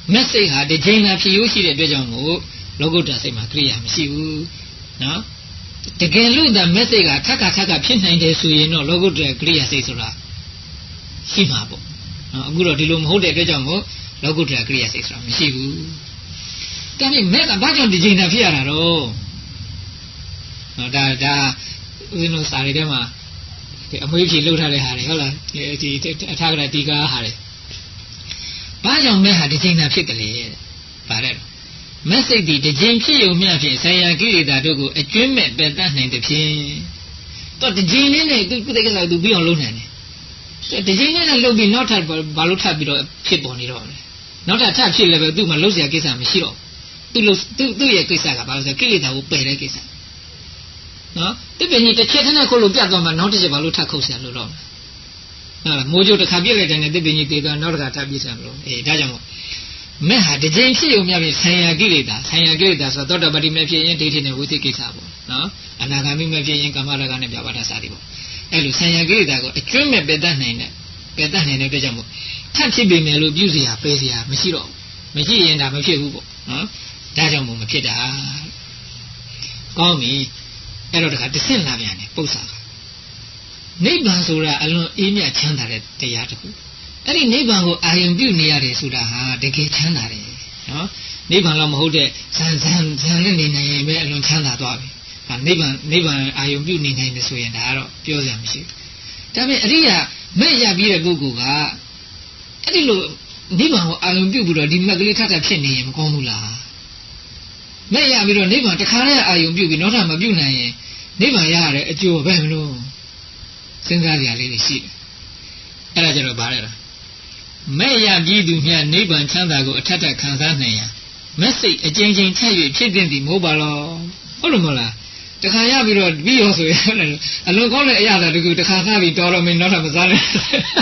A: message ဟာဒီချိန်သာဖြစ်ရရှိတဲ့အတွက်ကြောင့်မို့လောကုတ္တရာစိတ်မှာကိရိယာမရှိဘူးနော်တကယ်လို့ဒါ message ကထပ်ခါဖြစ်နိုင်တယ်ဆိုရင်တော့လောကုတ္တရာကိရိယာစိတ်ဆိုတာရှိမှာပေါ့နော်အခုတော့ဒီလိုမဟုတ်တဲ့အတွက်ကြောင့်မို့လောကုတ္တရာကိရိယာစိတ်ဆိုတာမရှိဘူးဒါပေမဲ့ဘာကြောင့်ဒီချိန်သာဖြစ်ရတာတော့နော်ဒါဦးဇင်းတို့စာရီထဲမှာအမွေးဖြေလှုပ်ထားတဲ့ဟာတွေဟုတ်လားဒီအထာဂရတီကာဟာတွေဘာကြောင့်မဲ့ဟာဒီချိန်သာဖြစ်တယ်လေဗါတဲ့မက်စိတ်ဒီတစ်ချိန်ဖြစ်ုံမျှဖြင့်ဆံရကိရိတာတို့ကိုအကျွမ်းမဲ့ပယ်တတ်နိုင်တဲ့ဖြင့်တော့တစ်ချိန်လေးနဲ့သူကုသိက္ခာသူပြီးအောင်လုပ်နိုင်တယ်တစ်ချိန်လေးနဲ့လုပ်ပြီးနောက်ထပ်ဘာလို့ထပ်ပြီးတော့ဖြစ်ပေါ်နေတော့လဲနောက်ထပ်ဖြစ်လည်းပဲသူ့မှာလုပ်စရာကိစ္စမရှိတော့သူ့ရဲ့ကိစ္စကဘာလို့ဆိုကိရိတာကိုပယ်တဲ့ကိစ္စနော်တစ်ပင်ကြီးတစ်ချက်နဲ့ခုလို့ပြတ်သွားမှနောက်တစ်ချက်ဘာလို့ထပ်ခုတ်ဆရာလို့တော့ဟုတ်လားမိုးကြိုတစ်ခါပြစ်လိုက်တဲ့နဲ့တစ်ပင်ကြီးတည်သွားနောက်တစ်ခါထပ်ပြစ်ဆရာမလို့ဒါကြောင့်မို့မဲ့ဟာတစ်ချိန်ဖြစ်ုံများပြီးဆံရကိရိတာဆိုတော့သောတာပတိမဲ့ဖြစ်ရင်ဒိဋ္ဌိနဲ့ဝိသိကိစ္စပေါ့နော်အနာဂါမိမဲ့ဖြစ်ရင်ကာမရာဂနဲ့ပြပါဒစာတွေပေါ့အဲ့လိုဆံရကိရိတာကိုအကျွမ်းမဲ့ပယ်တတ်နိုင်တဲ့အတွက်ကြောင့်မို့ထပ်ဖြစ်ပေမဲ့လို့ပြုစရာပယ်စရာမရှိတော့မရှိရင်ဒါမဖြစ်ဘူးပေါ့နော်ဒါကြောင့်မို့မဖြစ်တာကောင်းပြီအဲ့တော့တခါတဆင့်လာပြန်တယ်ပု္ပ္ပာကနိဗ္ဗာန်ဆိုတာအလွန်အေးမြတ်ချမ်းသာတဲ့တရားတစ်ခုအဲ့ဒီနိဗ္ဗာန်ကိုအာရုံပြုနေရတယ်ဆိုတာဟာတကယ်ချမ်းသာတယ်နော်နိဗ္ဗာန်တော့မဟုတ်တဲ့ဇန်နဲ့နေနိုင်ရင်ပဲအလွန်ချမ်းသာသွားပြီဟာနိဗ္ဗာန်အာရုံပြုနေနိုင်တယ်ဆိုရင်ဒါကတော့ပြောစရာမရှိဘူးဒါပေမဲ့အရိယာမဲ့ရပြီးတဲ့ပုဂ္ဂိုလ်ကအဲ့ဒီလိုနိဗ္ဗာန်ကိုအာရုံပြုပြီးတော့ဒီမက်ကလေးထပ်ဖြစ်နေရင်မကောင်းဘူးလားမဲ့ရပြီးတော့နိဗ္ဗာန်တခါတည်းအာရုံပြုပြီးနောက်ထပ်မပြုနိုင်ရင်နိဗ္ဗာန်ရရတဲ့အကျိုးပဲမလို့စဉ်းစားကြရလေးရှိတယ်အဲ့ဒါကြတော့ဗါရတာမဲ့ရပြီးသူများနိဗ္ဗာန်ချမ်းသာကိုအထက်ထပ်ခံစားနိုင်ရန်မက်စိတ်အကျဉ်းချင်းထက်၍ဖြစ်တဲ့ဒီမဟုတ်ပါလားဟုတ်လို့မလားတခါရပြီးတော့ပြီးရောဆိုရင်အလွန်ကောင်းတဲ့အရာတကူတခါသားပြီးတော်တော်မင်းနောက်ထပ်မစားနဲ့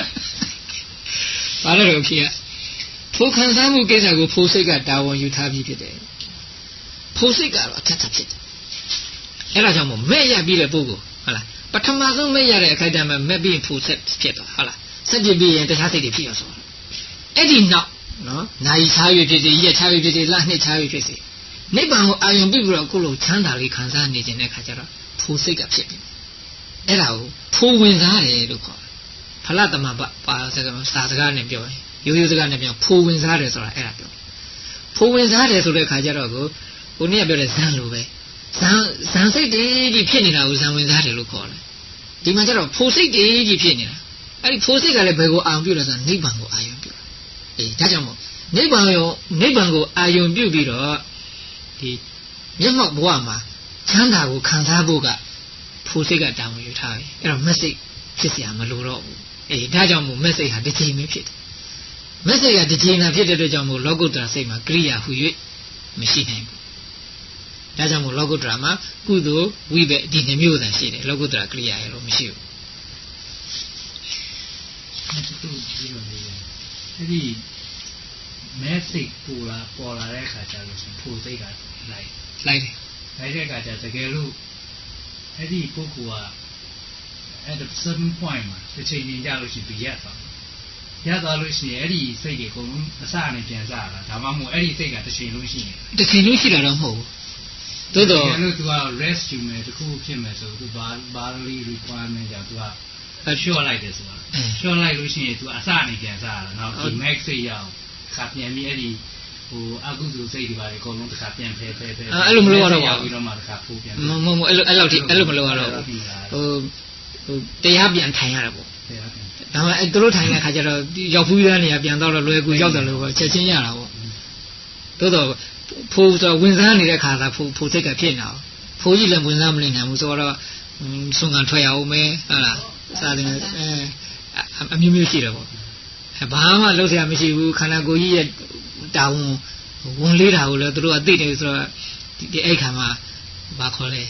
A: ဗါရတော့ဖြစ်ရထိုခံစားမှုကိစ္စကိုဖိုးစိတ်ကတာဝန်ယူထားပြီးဖြစ်တယ်ဖိုးစိတ်ကတော့အထက်ထပ်ဖြစ်တယ်အဲ့ဒါကြောင့်မို့မဲ့ရပြီးတဲ့ပုဂ္ဂိုလ်ဟုတ်လားပထမဆုံးမဲ့ရတဲ့အခိုက်အတန့်မှာမဲ့ပြီးဖိုးစိတ်ဖြစ်သွားဟုတ်လားဆက်ပြပြီးရင်တခြားစိတ်တွေဖြစ်ရဆိုအဲ့ဒီနောက်နော်နိုင်ချားရဖြစ်စေရက်ချားရဖြစ်စေလနှစ်ချားရဖြစ်စေနိဗ္ဗာန်ကိုအာရုံပြုပြီးတော့အခုလိုချမ်းသာလေးခံစားနေခြင်းတဲ့ခါကျတော့ဖိုးစိတ်ကဖြစ်တယ်အဲ့ဒါကိုဖိုးဝင်စားတယ်လို့ခေါ်တယ်ဖလတမပါစာစကားနဲ့ပြောရင်ရိုးရိုးစကားနဲ့ပြောဖိုးဝင်စားတယ်ဆိုတာအဲ့ဒါပြောဖိုးဝင်စားတယ်ဆိုတဲ့ခါကျတော့ကိုနေ့ကပြောတဲ့ဇန်လိုပဲဇန်စိတ်တည်းကြီးဖြစ်နေတာကိုဇန်ဝင်စားတယ်လို့ခေါ်တယ်ဒီမှာကျတော့ဖိုးစိတ်တည်းကြီးဖြစ်နေတာအဲ့ဒီဖိုးစိတ်ကလည်းဘယ်ကိုအာရုံပြုလဲဆိုတော့နိဗ္ဗာန်ကိုအာရုံပြုဒါကြောင့်မို့နိဗ္ဗာန်ကိုအာရုံပြုပြီးတော့ဒီမျက်မှောက်ဘဝမှာချမ်းသာကိုခံစားဖို့ကဖိုးစိတ်ကတာဝန်ယူထားပြီအဲ့တော့မက်စိတ်ဖြစ်เสียမလိုတော့ဘူးဒါကြောင့်မို့မက်စိတ်ဟာတစ်ချိန်ပဲဖြစ်တယ်မက်စိတ်ကတစ်ချိန်သာဖြစ်တဲ့အတွက်ကြောင့်မို့လောကုတ္တရာစိတ်မှာကိရိယာဟူ၍မရှိနိုင်ဘူးဒါကြောင့်မို့လောကုတ္တရာမှာကုသိုလ်ဝိဘက်ဒီနှမျိုးသာရှိတယ်လောကုတ္တရာကိရိယာရဲ့လို့မရှိဘူး
C: အဲ့ဒီမဲစိတ်ပေါ်လာတဲ့အခါကျလို့ရှိရင်ဖိုစိတ်ကလိုက်တဲ့အခါကျတကယ်လို့အဲ့ဒီပုဂ္ဂိုလ်က at a certain point မှာတစ်ချိန်ချင်းကြလို့ရှိရင်ပြရသွားလို့ရှိရင်အဲ့ဒီစိတ်တွေအကုန်လုံးအစနဲ့ပြန်စားလာဒါမှမဟုတ်အဲ့ဒီစိတ်ကတစ်ချိန်လုံးရှိနေ
A: တစ်ချိန်လုံးရှိတာတော့မဟုတ်ဘူးသို့တော့
C: လို့သူက rest ယူမယ်တခုဖြစ်မယ်ဆိုသူဘာလို့ requirement ကြောင့်သူကshort လိုက်တယ်ဆိုတာshort လိုက်လို့ရှိရင်သူအစနဲ့ပြန်စားလာနော်ဒီ max စိတ်ရအောင်ခါပြန်ပြီးအဲ့ဒီအကုသိုလ်စိတ်တွေပါလေအကုန်လုံးတစ်ခါပြန်ဖယ်
A: အဲ့လိုမလုပ်ရတော့
C: ဘူးပြီးတော့မှတစ်ခါဖိုးပြန်
A: မအဲ့လောက်ထိအဲ့လိုမလုပ်ရတော့ဘူးတရားပြန်ထိုင်ရတာပေါ့ဒါမှအဲ့သူတို့ထိုင်တဲ့ခါကျတော့ရောက်ဖူးတဲ့နေရာပြန်တော့လွယ်ကူရောက်တယ်လို့ပေါ့ချက်ချင်းရတာပေါ့သို့တော့ဖိုးဆိုဝင်စားနေတဲ့ခါကဖိုးစိတ်ကဖြစ်နေတာဖိုးကြီးလည်းဝင်စားမနေနိုင်ဘူးဆိုတော့ဆွမ်းခံထွက်ရအောင်မယ်ဟုတ်လားစားတယ်အမျိုးမျိုးရှိတယ်ပေါ့ဘာမှလုပ်စရာမရှိဘူးခန္ဓာကိုယ်ကြီးရဲ့တာဝန်လေးတာကိုလည်းသူတို့အသိတယ်ဆိုတော့ဒီအဲ့ခါမှာဘာခေါ်လဲ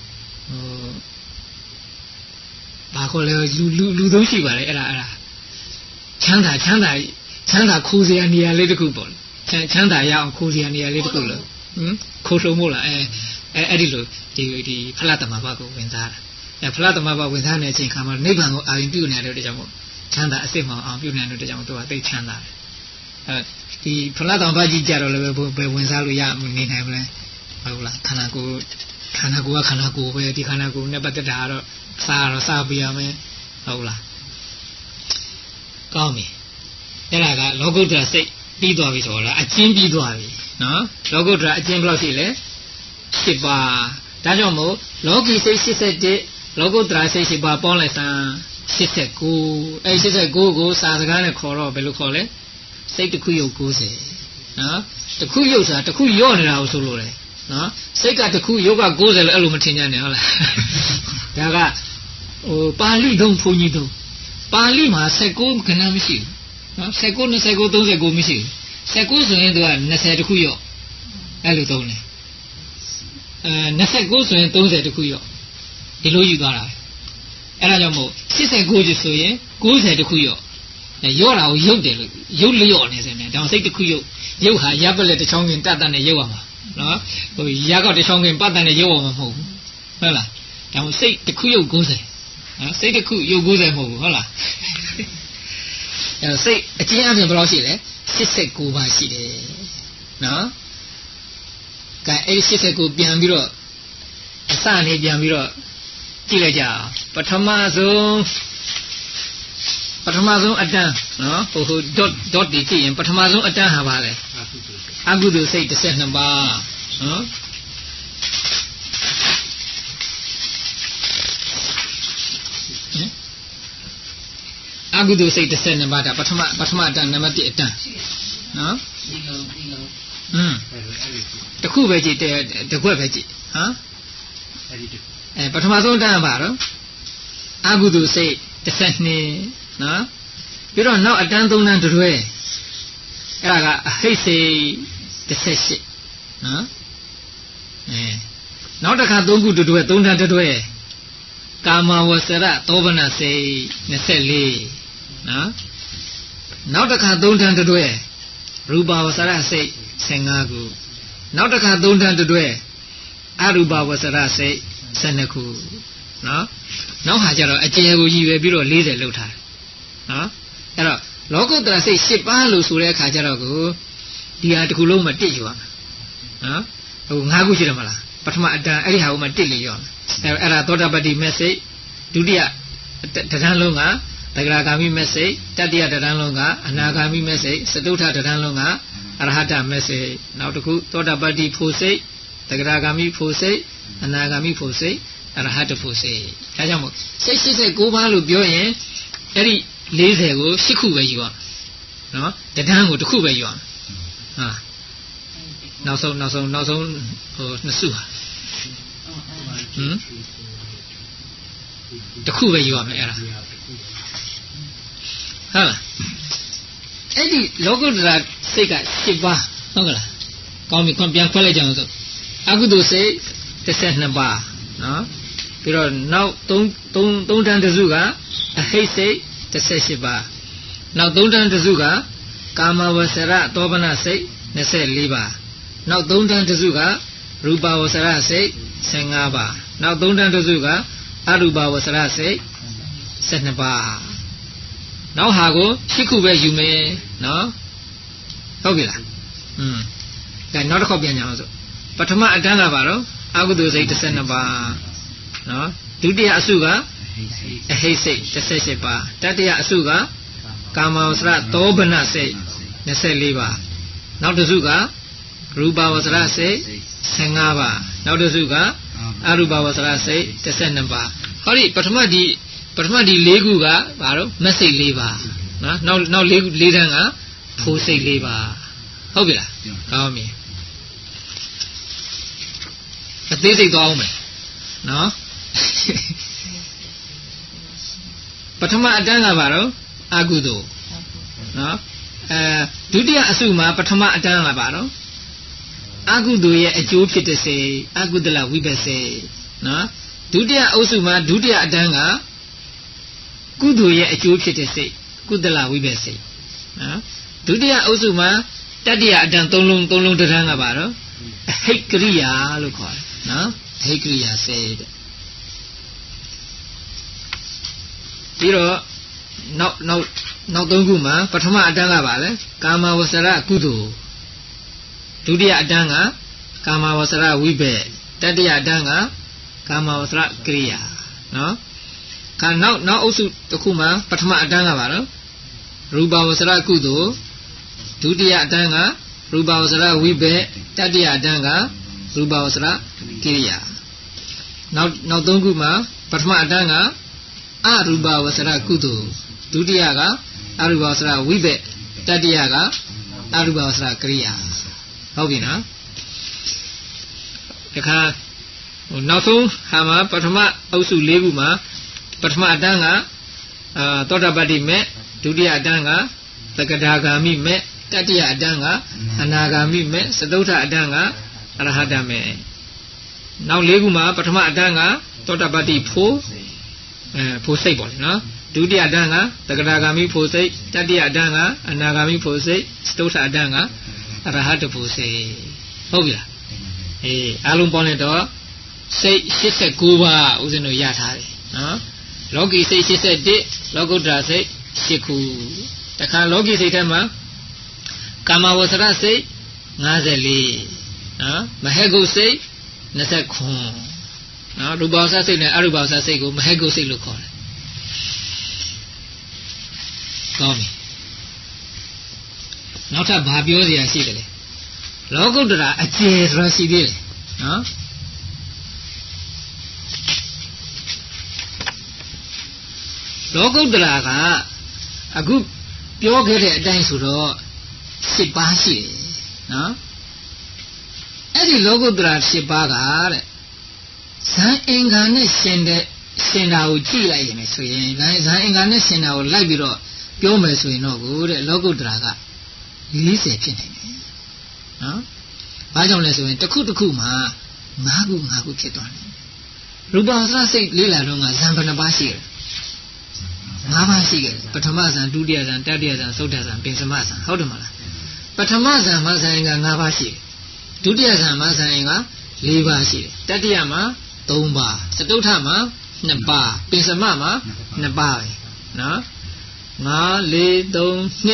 A: လူသုံးရှိပါလေအဲ့ဒါချမ်းသာခိုးစရာနေရာလေးတစ်ခုပေါ့ချမ်းသာရအောင်ခိုးစရာနေရာလေးတစ်ခုလို့ခိုးဆုံးမို့လားအဲ့ဒီလိုဒီဖလားတမဘကိုဝင်စားတာဖလားတမဘဝင်စားတဲ့အချိန်ခါမှာနိဗ္ဗာန်ကိုအာရုံပြုနေတဲ့အတွက်ကြောင့်မို့ချမ်းသာအစစ်မှအောင်ပြုနေတဲ့အတွက်ကြောင့်သူကသိချမ်းသာတယ်ဒီဖလားတောင်ဘကြီးကြတော့လည်းပဲဝင်စားလို့ရနေနိုင်မလဲဟုတ်လားခန္ဓာကိုယ်ကခန္ဓာကိုယ်ပဲဒီခန္ဓာကိုယ်နဲ့ပတ်သက်တာတော့စားပြရမယ်ဟုတ်လားကောင်းပြီအဲ့ဒါကလောကုတ္တရာစိတ်ပြီးသွားပြီဆိုတော့အကျဉ်းပြီးသွားပြီနော်လောကုတ္တရာအကျဉ်းဘယ်လောက်ရှိလဲ7ပါးဒါကြောင့်မို့လောကီစိတ်81လောကုတ္တရာစိတ်7ပါးပေါင်းလိုက်စမ်း89အဲ့89ကိုစာစကားနဲ့ခေါ်တော့ဘယ်လိုခေါ်လဲစိတ်တစ်ခုယုတ်90နော်တစ်ခုယုတ်ဆိုတာတစ်ခုယော့နေတာကိုဆိုလို့လေနော်စိတ်ကတစ်ခုယုတ်က90လို့အဲ့လိုမထင်ကြနဲ့ဟုတ်လားဒါကပါဠိသုံးဘုန်းကြီးသုံးပါဠိမှာ19ခဏမရှိဘူးနော်19 29 39မရှိဘူး19ဆိုရင်သူက20တခုယော့အဲ့လိုသုံးတယ်29ဆိုရင်30တခုယော့ဒီလိုယူသွားတာအဲ့ဒါကြောင့်မို့89ကျဆိုရင်90တခုယော့ယော့တာကိုယုတ်တယ်လို့ယုတ်လျော့နေစမယ်ဒါစိတ်တစ်ခုယုတ်ဟာရပ်ပလက်တစ်ချောင်းကင်တတ်နဲ့ယုတ်ရမှာနော်ဟိုရပ်ကောက်တစ်ချောင်းကင်ပတ်တဲ့ယုတ်ရမှာမဟုတ်ဘူးဟုတ်လားဒါမို့စိတ်တစ်ခုယုတ်90နော်စိတ်တစ်ခုယုတ်90မဟုတ်ဘူးဟုတ်လားအဲစိတ်အကျဉ်းအပြင်ဘယ်လောက်ရှိလဲ89ပါးရှိတယ်နော်ကဲအဲ့89ပြန်ပြီးတော့အစနေပြန်ပြီးတော့ကြည့်လိုက်ကြအောင်ပထမဆုံးအတန်းနော်ဟို dot ဒီကြည့်ရင်ပထမဆုံးအတန်းဟာပါလေအကုသိုလ်စိတ်12ပါးနော်အကုသိုလ်စိတ်12ပါးဒါပထမအတန်းနံပါတ်1အတန်းနော်တခုပဲကြည့်တကွက်ပဲကြည့်ဟမ်ပထမဆုံးအတန်းပါတော့အကုသိုလ်စိတ်12နော်ပြီးတော့နောက်အတန်း3တန်းတွဲအဲ့ဒါကအဟိတ်စိတ်18နော်နောက်တစ်ခါ3ခုတွဲ3တန်းတွဲကာမဝဆရသောဗနစိတ်24နော်နောက်တစ်ခါ3တန်းတွဲရူပဝဆရစိတ်15ခုနောက်တစ်ခါ3တန်းတွဲအရူပဝဆရစိတ်12ခုနော်နောက်ဟာကျတော့အကျယ်ကိုကြီးပဲပြီးတော့40လောက်ထားနော်အဲ့တော့လောကုတ္တရာစိတ်10ပါးလို့ဆိုတဲ့အခါကျတော့ကိုဒီဟာတစ်ခုလုံးမတစ်ယူရမယ်နော်ဟို5ခုရှိတယ်မလားပထမအတန်းအဲ့ဒီဟာကိုမှတစ်လေရောအဲ့ဒါသောတာပတ္တိမက်စိတ်ဒုတိယတဏ္ဍလုံးကသဂရဂါမိမက်စိတ်တတိယတဏ္ဍလုံးကအနာဂါမိမက်စိတ်စတုထတဏ္ဍလုံးကအရဟတမက်စိတ်နောက်တစ်ခုသောတာပတ္တိဖို့စိတ်သဂရဂါမိဖို့စိတ်အနာဂါမိဖို့စိတ်အရဟတဖို့စိတ်ဒါကြောင့်မို့စိတ်89ပါးလို့ပြောရင်အဲ့ဒီ40ကို10ခုပဲယူရနော်တဏ္ဍကိုတစ်ခုပဲယူရဟာနောက်ဆုံးဟိုနှစ်စုဟာတစ်ခုပဲယူရမယ်အဲ့ဒါဟုတ်လားအဲ့ဒီလောကုတ္တရာစိတ်က10ပါးဟုတ်ကလားကောင်းပြီပြန်ခွဲလိုက်ကြအောင်ဆိုအကုသိုလ်စိတ်12ပါးနော်ပြီးတော့နောက်3တန်းတစုကအဟိတ်စိတ်18ပါးနောက်3တန်းတစုကကာမဝဆရသောဗနစိတ်24ပါးနောက်3တန်းတစုကရူပဝဆရစိတ်15ပါးနောက်3တန်းတစုကအရူပဝဆရစိတ်12ပါးနောက်ဟာကို10ခုပဲယူမယ်နော်ဟုတ်ပြီလားဒါနောက်တစ်ခေါက်ပြန်ကြအောင်ဆိုပထမအတန်းကပါတော့အကုသိုလ်စိတ်12ပါးနော်ဒုတိယအစုကအဟိတ်စိတ်18ပါးတတိယအစုကကာမဝဆရသောဗနစိတ်24ပါးနောက်တစ်စုကရူပဝဆရစိတ်15ပါးနောက်တစ်စုကအရူပဝဆရစိတ်12ပါးဟောဒီပထမဒီ၄ခုကဘာလို့မက်စိတ်၄ပါးနော်နောက်၄တန်းကဖိုးစိတ်၄ပါးဟုတ်ပြီလားကောင်းပြီအသေးစိတ်သွားအောင်မယ်နော်ပထမအတန်းကဘာတော့အကုသိုလ်နော်ဒုတိယအစုမှာပထမအတန်းကဘာတော့အကုသိုလ်ရဲ့အကျိုးဖြစ်တဲ့စေအကုသလဝိပဿနာနော်ဒုတိယအုပ်စုမှာဒုတိယအတန်းကကုသိုလ်ရဲ့အကျိုးဖြစ်တဲ့စိတ်ကုသလဝိပဿနာနော်ဒုတိယအုပ်စုမှာတတိယအတန်း၃လုံးတန်းကဘာတော့အဟိတ်ကရိယာလို့ခေါ်တယ်နော်အဟိတ်ကရိယာစေတဲ့ပြီးတော့နောက်နောက်သုံးခုမှာပထမအတန်းကပါလေကာမဝဆရကုသိုလ်ဒုတိယအတန်းကကာမဝဆရဝိဘက်တတိယအတန်းကကာမဝဆရကရိယာနော်ခါနောက်အုပ်စုတစ်ခုမှာပထမအတန်းကပါနော်ရူပဝဆရကုသိုလ်ဒုတိယအတန်းကရူပဝဆရဝိဘက်တတိယအတန်းကရူပဝဆရကိရိယာနောက်သုံးခုမှာပထမအတန်းကအရူပဝဆရကုသိုလ်ဒုတိယကအရူပဝဆရဝိဘက်တတိယကအရူပဝဆရကိရိယာဟုတ်ပြီနော်တခါနောက်ဆုံးဟာမှာပထမအုပ်စု၄ခုမှာပထမအတန်းကသောတာပတ္တိမေဒုတိယအတန်းကသက္ကဒါဂာမိမေတတိယအတန်းကအနာဂာမိမေစတုထအတန်းကအရဟတမေနောက်၄ခုမှာပထမအတန်းကသောတာပတ္တိဖို့စိတ်ပေါ့လေနော်ဒုတိယအတန်းကသက္ကဒါဂာမိဖို့စိတ်တတိယအတန်းကအနာဂာမိဖို့စိတ်စတုထအတန်းကအရဟတဖို့စိတ်ဟုတ်ပြီလားအားလုံးပေါင်းလိုက်တော့စိတ်89ပါးဦးဇင်းတို့ရထားတယ်နော်လောကီစိတ်81လောကုတ္တရာစိတ်8ခုတခါလောကီစိတ်ထဲမှာကာမဝဆရစိတ်54နော်မဟေဂုစိတ်29နော်ရူပဝဆရစိတ်နဲ့အရူပဝဆရစိတ်ကိုမဟေဂုစိတ်လို့ခေါ်တယ်ကောင်းပြီနောက်ထပ်ဘာပြောစရာရှိတယ်လဲလောကုတ္တရာအကျေဆိုရှိသေးတယ်နော်လောကုတ္တရာကအခုပြောခဲ့တဲ့အတိုင်းဆိုတော့10ပါးရှိတယ်နော်အဲ့ဒီလောကုတ္တရာ10ပါးကတဲ့ဇန်အင်္ဂါနဲ့ရှင်တာကိုကြည့်လိုက်ရင်ဆိုရင်ဇန်အင်္ဂါနဲ့ရှင်တာကိုလိုက်ပြီးတော့ပြောမယ်ဆိုရင်တော့ကိုတဲ့လောကုတ္တရာက40ဖြစ်နေတယ်နော်ဘာကြောင့်လဲဆိုရင်တစ်ခုတစ်ခုမှာ5ခုဖြစ်သွားတယ်ရူပဝဆရစိတ်လေးလာတော့ကဇန်ဘယ်နှပါးရှိလဲ5ပါးရှိတယ်ပထမဇန်ဒုတိယဇန်တတိယဇန်သုတ္တဇန်ပင်စမဇန်ဟုတ်တယ်မလားပထမဇန်မှာဇန်က5ပါးရှိတယ်ဒုတိယဇန်မှာဇန်က4ပါးရှိတယ်တတိယမှာ3ပါးစတုတ္ထမှာ2ပါးပင်စမမှာ2ပါးပဲနော်5 4 3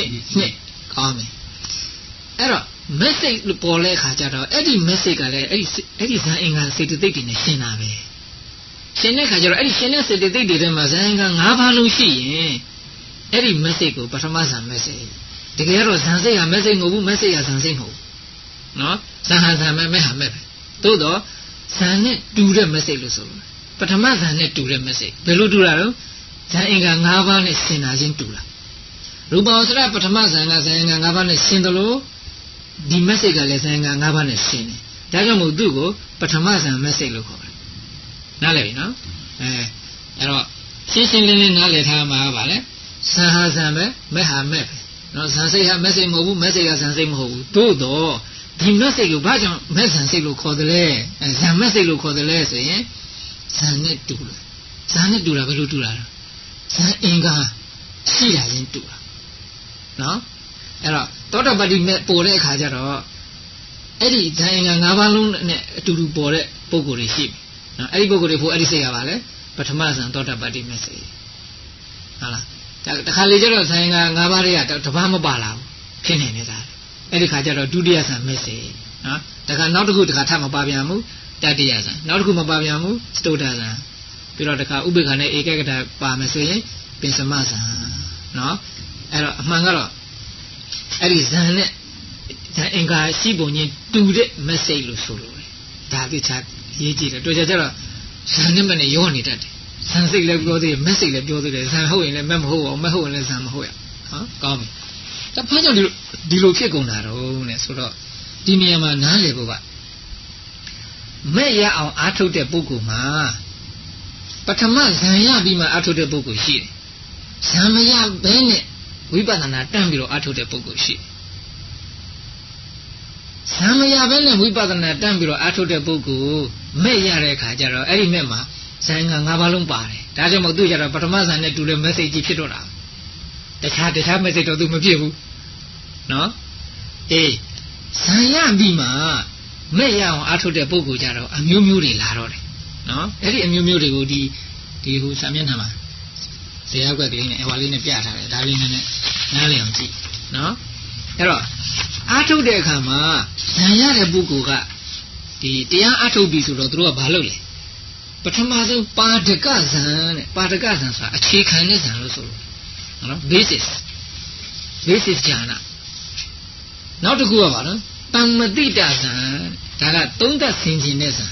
A: 2ကောင်းပြီအဲ့တော့ message ပေါ်လဲခါကြတော့အဲ့ဒီ message ကလည်းအဲ့ဒီဇန်အင်္ဂါစေတသိက်တွေနဲ့ရှင်းတာပဲရှင်းတဲ့ခါကျတော့အဲ့ဒီရှင်းတဲ့စေတသိက်တွေထဲမှာဇန်က5ပါးလုံးရှိရင်အဲ့ဒီ message ကိုပထမဇန် message တကယ်တော့ဇန်စိတ်ဟာ message မဟုတ်ဘူး message ဟာဇန်စိတ်မဟုတ်ဘူးနော်ဇန်ဟာဇန်မဲ့မဲ့ဟာမဲ့ပဲသို့တော့ဇန်နဲ့တူတဲ့ message လို့ဆိုလို့ပထမဇန်နဲ့တူတဲ့ message ဘယ်လိုတူတာလဲဇန်အင်္ဂါ5ပါးနဲ့ရှင်းတာချင်းတူတာရူပဝဆရပထမဇန်ကဇန်အင်္ဂါ5ပါးနဲ့ရှင်းတယ်လို့ဒီ message ကလည်းဇန်အင်္ဂါ5ပါးနဲ့ရှင်းတယ်ဒါကြောင့်မို့သူ့ကိုပထမဇန် message လို့ခေါ်တယ်နားလည်ပြီနော်အဲ့တော့ရှင်းလင်းနားလည်ထားမှာပါလေဇန်ဟာဇန်ပဲမဲ့ဟာမဲ့ပဲနော်ဇန်စိတ်ဟာ message မဟုတ်ဘူး message ကဇန်စိတ်မဟုတ်ဘူးသို့တော့ဒီ message ကိုဘာကြောင့်မဲ့ဇန်စိတ်လို့ခေါ်တယ်လဲဇန် message လို့ခေါ်တယ်လဲဆိုရင်ဇန်နဲ့တူတယ်ဇန်နဲ့တူတာဘယ်လိုတူတာလဲဇန်အင်္ဂါရှိတာချင်းတူတာနော်အဲ့တော့သောတာပတ္တိမဲ့ပေါ်တဲ့အခါကျတော့အဲ့ဒီဇန်အင်္ဂါ5ပါးလုံးနဲ့အတူတူပေါ်တဲ့ပုံကိုယ်တွေရှိပြီနော်အဲ့ဒီပုံကိုယ်တွေဖို့အဲ့ဒီစိတ်ကပါလေပထမဇန်သောတာပတ္တိမဲ့စိတ်ဟုတ်လားတခါလေကျတော့ဇန်အင်္ဂါ5ပါးတွေကတပါးမပါလာဘူးဖြစ်နေနေတာအဲ့ဒီခါကျတော့ဒုတိယဇန်မဲ့စိတ်နော်တခါနောက်တစ်ခုတခါထပ်မပါပြန်ဘူးတတိယဇန်နောက်တစ်ခုမပါပြန်ဘူးစတုတ္ထဇန်ပြီးတော့တခါဥပေက္ခနဲ့ဧကဂတပါမယ်ဆိုရင်ပင်စမဇန်နော်အဲ့တော့အမှန်ကတော့အဲ့ဒီဇန်နဲ့ဇန်အင်္ဂါရှိပုံချင်းတူတဲ့ message လို့ဆိုလို့ဒါသိချာရေးကြည့်တယ်တွေ့ကြတော့ဇန်နဲ့မနဲ့ရောနေတတ်တယ်ဇန်စိတ်လည်းပြောသေးတယ် message လည်းပြောသေးတယ်ဇန်ဟုတ်ရင်လည်းမဟုတ်အောင်မဟုတ်ရင်လည်းဇန်မဟုတ်ရနော်ကောင်းပြီဒါဘာကြောင့်ဒီလိုဖြစ်ကုန်တာတော့နဲ့ဆိုတော့ဒီနေရာမှာနားလည်ဖို့ကမဲ့ရအောင်အားထုတ်တဲ့ပုဂ္ဂိုလ်မှာပထမဇန်ရပြီးမှအားထုတ်တဲ့ပုဂ္ဂိုလ်ရှိတယ်ဇန်မရဘဲနဲ့ဝိပဿနာတန့်ပြီးတော့အားထုတ်တဲ့ပုဂ္ဂိုလ်ရှိတယ်ဇန်မရဘဲနဲ့ဝိပဿနာတန့်ပြီးတော့အားထုတ်တဲ့ပုဂ္ဂိုလ်မဲ့ရတဲ့အခါကျတော့အဲ့ဒီမဲ့မှာဇန်က5ပါးလုံးပါတယ်ဒါကြောင့်မို့သူကျတော့ပထမဇန်နဲ့တူတဲ့ message ကြီးဖြစ်တော့တာတခြား message တော့သူမဖြစ်ဘူးနော်ဇန်ရပြီးမှမဲ့ရအောင်အားထုတ်တဲ့ပုဂ္ဂိုလ်ကြတော့အမျိုးမျိုးတွေလာတော့တယ်နော်အဲ့ဒီအမျိုးမျိုးတွေကိုဒီဟိုစာမျက်နှာမှာတရားကွက်ကလေးနဲ့အဝါလေးနဲ့ပြထားတယ်ဒါလေးနဲ့နားလည်အောင်ကြည့်နော်အဲ့တော့အားထုတ်တဲ့အခါမှာဇံရတဲ့ပုဂ္ဂိုလ်ကဒီတရားအားထုတ်ပြီဆိုတော့သူတို့ကဘာလုပ်လဲပထမဆုံးပါဒကဇံတဲ့ပါဒကဇံဆိုတာအခြေခံတဲ့ဇံလို့ဆိုလို့နော် basis ဉာဏ်နောက်တစ်ခုကဘာလဲတမ္မတိတဇံဒါကသုံးသက်ဆင်ခြင်တဲ့ဇံ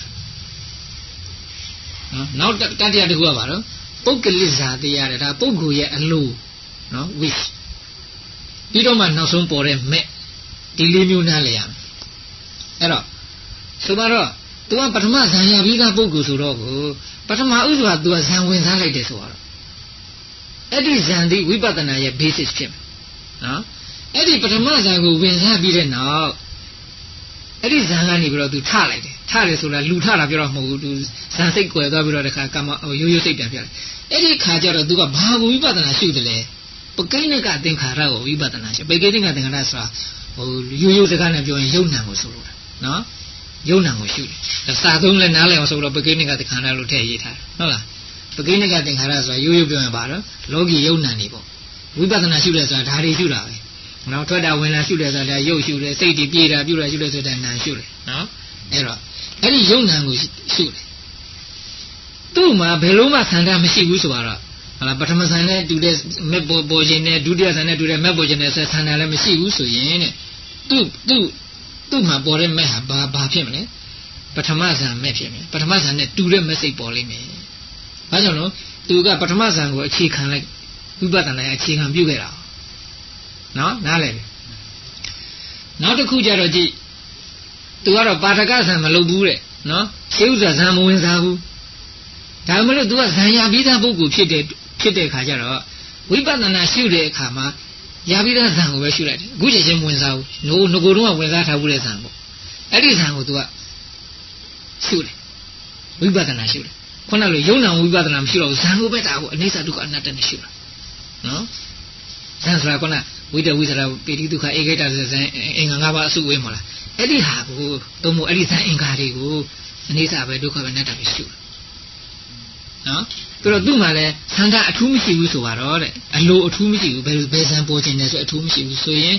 A: နော်နောက်တတိယတစ်ခုကဘာလဲပုဂ္ဂလိဇာတရားတဲ့ဒါပုဂ္ဂိုလ်ရဲ့အလိုနော် wish ပြီးတော့မှနောက်ဆုံးပေါ်တဲ့မဲ့ဒီလေးမျိုးနားလည်ရမယ်အဲ့တော့ဆိုတော့ तू ကပထမဇံရပြီးသားပုဂ္ဂိုလ်ဆိုတော့ကိုပထမဥစွာ तू ကဇံဝင်စားလိုက်တယ်ဆိုတော့အဲ့ဒီဇံဒီဝိပဿနာရဲ့ basis ဖြစ်မယ်နော်အဲ့ဒီပထမဇံကိုဝင်စားပြီးတဲ့နောက်အဲ့ဒီဇံကနေပြီးတော့ तू ထလိုက်တယ်ထတယ်ဆိုတာလူထတာပြောတော့မဟုတ်ဘူး तू ဇံစိတ်ကွယ်သွားပြီးတော့တခါကမ္မရိုးရိုးစိတ်ပြန်ပြတယ်အဲ့ဒီခါကျတော့ तू ကဘာကိုဝိပဿနာရှုတယ်လဲပကိဏကသင်္ခါရကိုဝိပဿနာရှုပကိဏကသင်္ခါရဆိုတာရိုးရိုးစကားနဲ့ပြောရင်ယုံနာကိုဆိုလိုတာနော်ယုံနာကိုရှုတယ်စာသုံးလဲနားလည်အောင်ဆိုတော့ပကိဏကသင်္ခါရလို့ထည့်ရေးထားတယ်ဟုတ်လားပကိဏကသင်္ခါရဆိုတာရိုးရိုးပြောရင်ဘာလဲလောကီယုံနာနေပေါ့ဝိပဿနာရှုတယ်ဆိုတာဒါတွေရှုတာပဲနော်ထွက်တာဝင်လာရှုတယ်ဆိုတာရုပ်ရှုတယ်စိတ်တွေပြေးတာပြုတာရှုတယ်ဆိုတာနာရှုတယ်နော်အဲ့တော့အဲ့ဒီယုံနာကိုရှုတယ်သူ့မှာဘယ်လုံးမှဆန္ဒမရှိဘူးဆိုတော့ပထမဇန်နဲ့တူတဲ့မက်ပေါ်ခြင်းနဲ့ဒုတိယဇန်နဲ့တူတဲ့မက်ပေါ်ခြင်းနဲ့ဆန္ဒလည်းမရှိဘူးဆိုရင်တဲ့သူ့မှာပေါ်တဲ့မက်ဟာဘာဖြစ်မလဲပထမဇန်မက်ဖြစ်မယ်ပထမဇန်နဲ့တူတဲ့မက်စိတ်ပေါ်လိမ့်မယ်ဘာကြောင့်လို့သူကပထမဇန်ကိုအခြေခံလိုက်ဝိပဿနာရဲ့အခြေခံပြုခဲ့တာနော်နားလည်ပြီနောက်တစ်ခုကြတော့ကြည့်သူကတော့ပါဋကဇန်မလုပ်ဘူးတဲ့နော်ရှေးဥစ္စာဇန်မဝင်စားဘူးဒါမှမဟုတ်သူကဇန်ရပြီးသားပုဂ္ဂိုလ်ဖြစ်တဲ့အခါကျတော့ဝိပဿနာရှုတဲ့အခါမှာရပြီးသားဇန်ကိုပဲရှုလိုက်တယ်အခုချိန်ချင်းဝင်စားဘူးငကိုတော့ဝင်စားထားဘူးတဲ့ဇန်ပေါ့အဲ့ဒီဇန်ကိုသူကရှုတယ်ဝိပဿနာရှုတယ်ခုနလိုယုံနာဝိပဿနာမရှိတော့ဇန်ကိုပဲတာကိုအနိစ္စဒုက္ခအနတ္တနဲ့ရှုတာနော်ဇန်ဆိုတာကဝိတဝိသရာပိဋိဒုက္ခဧကိတဇန်အင်္ဂါ၅ပါးအစုဝေးမလားအဲ့ဒီဟာကိုသုံးဖို့အဲ့ဒီဇန်အင်္ဂါတွေကိုအနိစ္စပဲဒုက္ခပဲအနတ္တပဲရှုနော်ပြီးတော့သူ့မှာလည်းဆန္ဒအထူးမရှိဘူးဆိုတော့တဲ့အလိုအထူးမရှိဘူးဘယ်ဇန်ပေါ်ခြင်းလဲဆိုအထူးမရှိဘူးဆိုရင်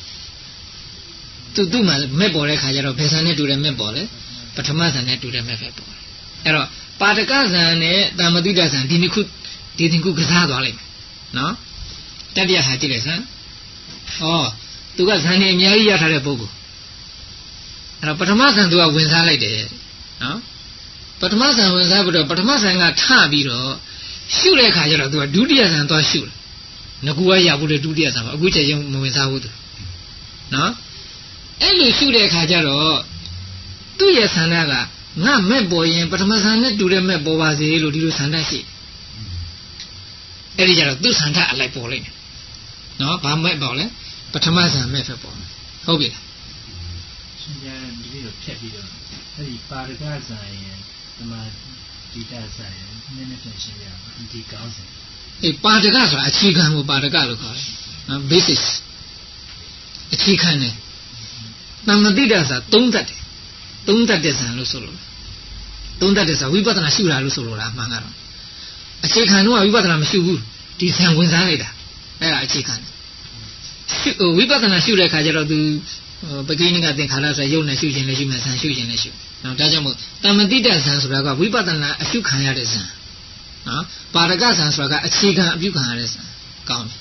A: သူ့မှာမက်ပေါ်တဲ့ခါကျတော့ဘယ်ဇန်နဲ့တူတယ်မက်ပေါ်လဲပထမဇန်နဲ့တူတယ်မက်ပဲပေါ်တယ်အဲ့တော့ပါဒကဇန်နဲ့တမ္မတိတဇန်ဒီနှစ်ခုကစားသွားလိုက်မယ်နော်တတိယဟာကြည့်လိုက်စမ်းသူကဇန်နေအများကြီးရထားတဲ့ပုဂ္ဂိုလ်အဲ့တော့ပထမဇန်သူကဝင်စားလိုက်တယ်နော်ပထမဇန်ဝင်စားပြီးတော့ပထမဇန်ကထပြီးတော့ရှုတဲ့အခါကျတော့သူကဒုတိယဇန်သွားရှုတယ်ငကူကရဖို့လေဒုတိယဇန်ပါအခုချိန်ချင်းမဝင်စားဘူးသူနော်အဲ့လိုရှုတဲ့အခါကျတော့သူ့ရဲ့ဆန္ဒကငါမက်ပေါ်ရင်ပထမဇန်နဲ့တူတဲ့မက်ပေါ်ပါစေလို့ဒီလိုဆန္ဒရှိအဲ့ဒီကျတော့သူ့ဆန္ဒအလိုက်ပေါ်လိုက်တယ်နော်ဘာမက်ပေါ်လဲပထမဇန်မက်ပဲပေါ်ဟုတ်ပြီလား
C: ရှင်ကြဒီလိုဖြတ်ပြီးတော့အဲ့ဒီပါရကဇာရဲ့ဒီမှာဒီတဇာရဲ့နည်းနည်းပြန်ရှင်းပြအောင်ဒီကောင်းစင်
A: အေးပါရကဆိုတာအခြေခံကိုပါရကလို့ခေါ်တယ်နော် basis အခြေခံတယ်တမ္မတိတဆိုတာသုံးသက်တဲ့ဇန်လို့ဆိုလို့သုံးသက်တဲ့ဇာဝိပဿနာရှုတာလို့ဆိုလို့လားအမှန်ကတော့အခြေခံတော့ဝိပဿနာမရှိဘူးဒီဇန်ဝင်စားလိုက်တာအဲ့ဒါအခြေခံဝိပဿနာရှုတဲ့အခါကျတော့သူပကိဏကသင်္ခါရဆိုရုပ်နဲ့ရှုခြင်းလည်းရှုမယ်ဇန်ရှုခြင်းလည်းရှုနော်ဒါကြောင့်မို့တမ္မတိတဇန်ဆိုတာကဝိပဿနာအရှုခံရတဲ့ဇန်နော်ပါရကဇန်ဆိုတာကအခြေခံအပြုခံရတဲ့ဇန်ကောင်း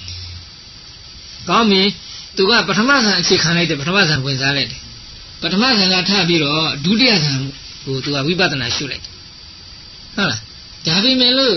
A: ပြီသူကပထမဇန်အခြေခံလိုက်တယ်ပထမဇန်ဝင်စားလိုက်တယ်ပထမဇန်ကထပြီးတော့ဒုတိယဇန်ကိုသူကဝိပဿနာရှုလိုက်တယ်ဟုတ်လားဒါပေမဲ့လို့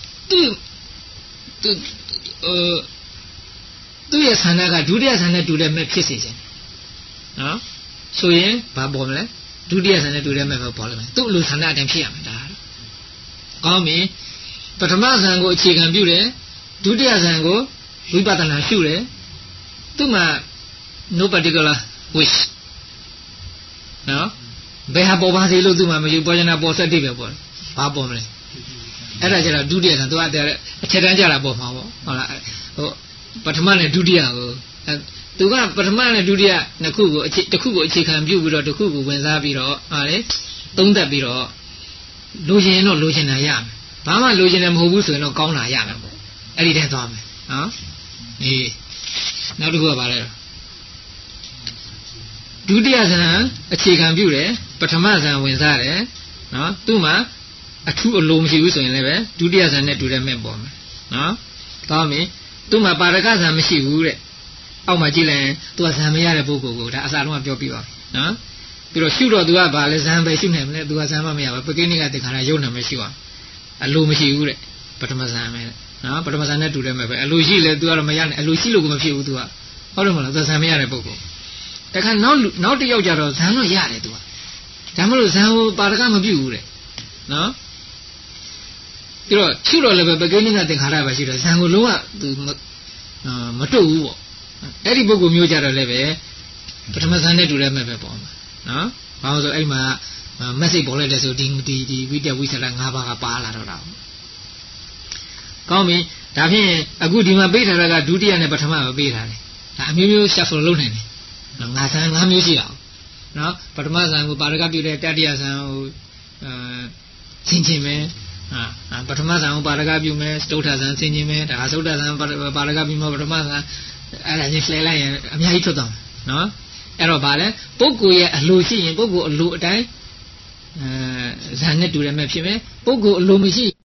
A: သူ့ရဲ့ဆန္ဒကဒုတိယဇန်နဲ့တူတဲ့မဲ့ဖြစ်စေခြင်းနော်ဆိုရင်ဘာပေါ်မလဲဒုတိယဇန်နဲ့တူတဲ့မဲ့ပဲပေါ်လာမယ်သူ့လိုဆန္ဒအတိုင်းဖြစ်ရမယ်ဒါကောင်းပြီပထမဇန်ကိုအခြေခံပြုတယ်ဒုတိယဇန်ကိုဝိပဿနာရှုတယ်သူ့မှာ no particular wish နော်ဘယ်ဟာပေါ်ပါစေလို့သူ့မှာမရှိပေါ်ချင်တာပေါ်ဆက်တိပဲပေါ်ဘာပေါ်မလဲအဲ့ဒါကျတော့ဒုတိယဇန်သူကအထက်တန်းကြတာပေါ်မှာပေါ့ဟုတ်လားပထမနဲ့ဒုတိယကိုသူကပထမနဲ့ဒုတိယနှစ်ခုကိုတစ်ခုကိုအခြေခံပြုပြီးတော့တစ်ခုကိုဝင်စားပြီးတော့ဟာလေသုံးသက်ပြီးတော့လိုချင်ရင်တော့လိုချင်တာရမယ်ဘာမှလိုချင်တယ်မဟုတ်ဘူးဆိုရင်တော့ကောင်းတာရမယ်ပေါ့အဲ့ဒီတည်းသွားမယ်နော်အေးနောက်တစ်ခုကဘာလဲဒုတိယဇန်အခြေခံပြုတယ်ပထမဇန်ဝင်စားတယ်နော်သူ့မှာအထူးအလိုမရှိဘူးဆိုရင်လည်းပဲဒုတိယဇန်နဲ့တူတဲ့မဲ့ပေါ်မယ်နော်ကောင်းပြီသူ့မှာပါရကဇန်မရှိဘူးတဲ့အောက်မှာကြည့်လိုက်ရင်သူကဇန်မရတဲ့ပုဂ္ဂိုလ်ကိုဒါအစာလုံးကပြောပြပါပြီနော်ပြီးတော့ရှုတော့သူကဘာလဲဇန်ပဲရှုနိုင်မလဲသူကဇန်မမရဘူးပကိနိကတေခါရယုံနာမရှိပါအလိုမရှိဘူးတဲ့ပထမဇန်ပဲနော်ပထမဇန်နဲ့တူတဲ့မဲ့ပဲအလိုရှိလဲသူကတော့မရနဲ့အလိုရှိလို့ကိုမဖြစ်ဘူးသူကဟုတ်တယ်မလားသူဇန်မရတဲ့ပုဂ္ဂိုလ်တခါနောက်တစ်ယောက်ကြတော့ဇန်တော့ရတယ်သူကဒါမှမဟုတ်ဇန်ကိုပါရကမပြုတ်ဘူးတဲ့နော်ပြီးတော့ရှုတော့လည်းပဲပကိနိကတေခါရပဲရှိတယ်ဇန်ကိုလုံးဝသူမတုတ်ဘူးပေါ့အဲ့ဒီပုဂ္ဂိုလ်မျိုးကြတော့လည်းပဲပထမဇန်နဲ့တူတဲ့မဲ့ပဲပေါ့နော်ဘာလို့ဆိုအဲ့မှာမက်ဆေ့ပေါ်လိုက်တဲ့ဆိုဒီဝိတ္တဝိသရ၅ပါးကပါလာတော့တာကောင်းပြီဒါဖြင့်အခုဒီမှာပေးထားတာကဒုတိယနဲ့ပထမပဲပေးထားတယ်ဒါအမျိုးမျိုး shuffle လုပ်နိုင်တယ်ငါဇန်၅မျိုးရှိတာနော်ပထမဇန်ကိုပါရကပြုတဲ့တတိယဇန်ကိုချင်းပဲပထမဇန်ကိုပါရကပြုမယ်စတုထဇန်ချင်းမယ်ဒါစတုထဇန်ပါရကပြုမယ်ပထမဇန်အဲ့ဒါချင်းလှည့်လိုက်ရင်အများကြီးထွက်သွားမယ်နော်အဲ့တော့ဗာလဲပုဂ္ဂိုလ်ရဲ့အလိုရှိရင်ပုဂ္ဂိုလ်အလိုအတိုင်းဇန်နဲ့တူတယ်မဲ့ဖြစ်မယ်ပုဂ္ဂိုလ်အလိုမရှိ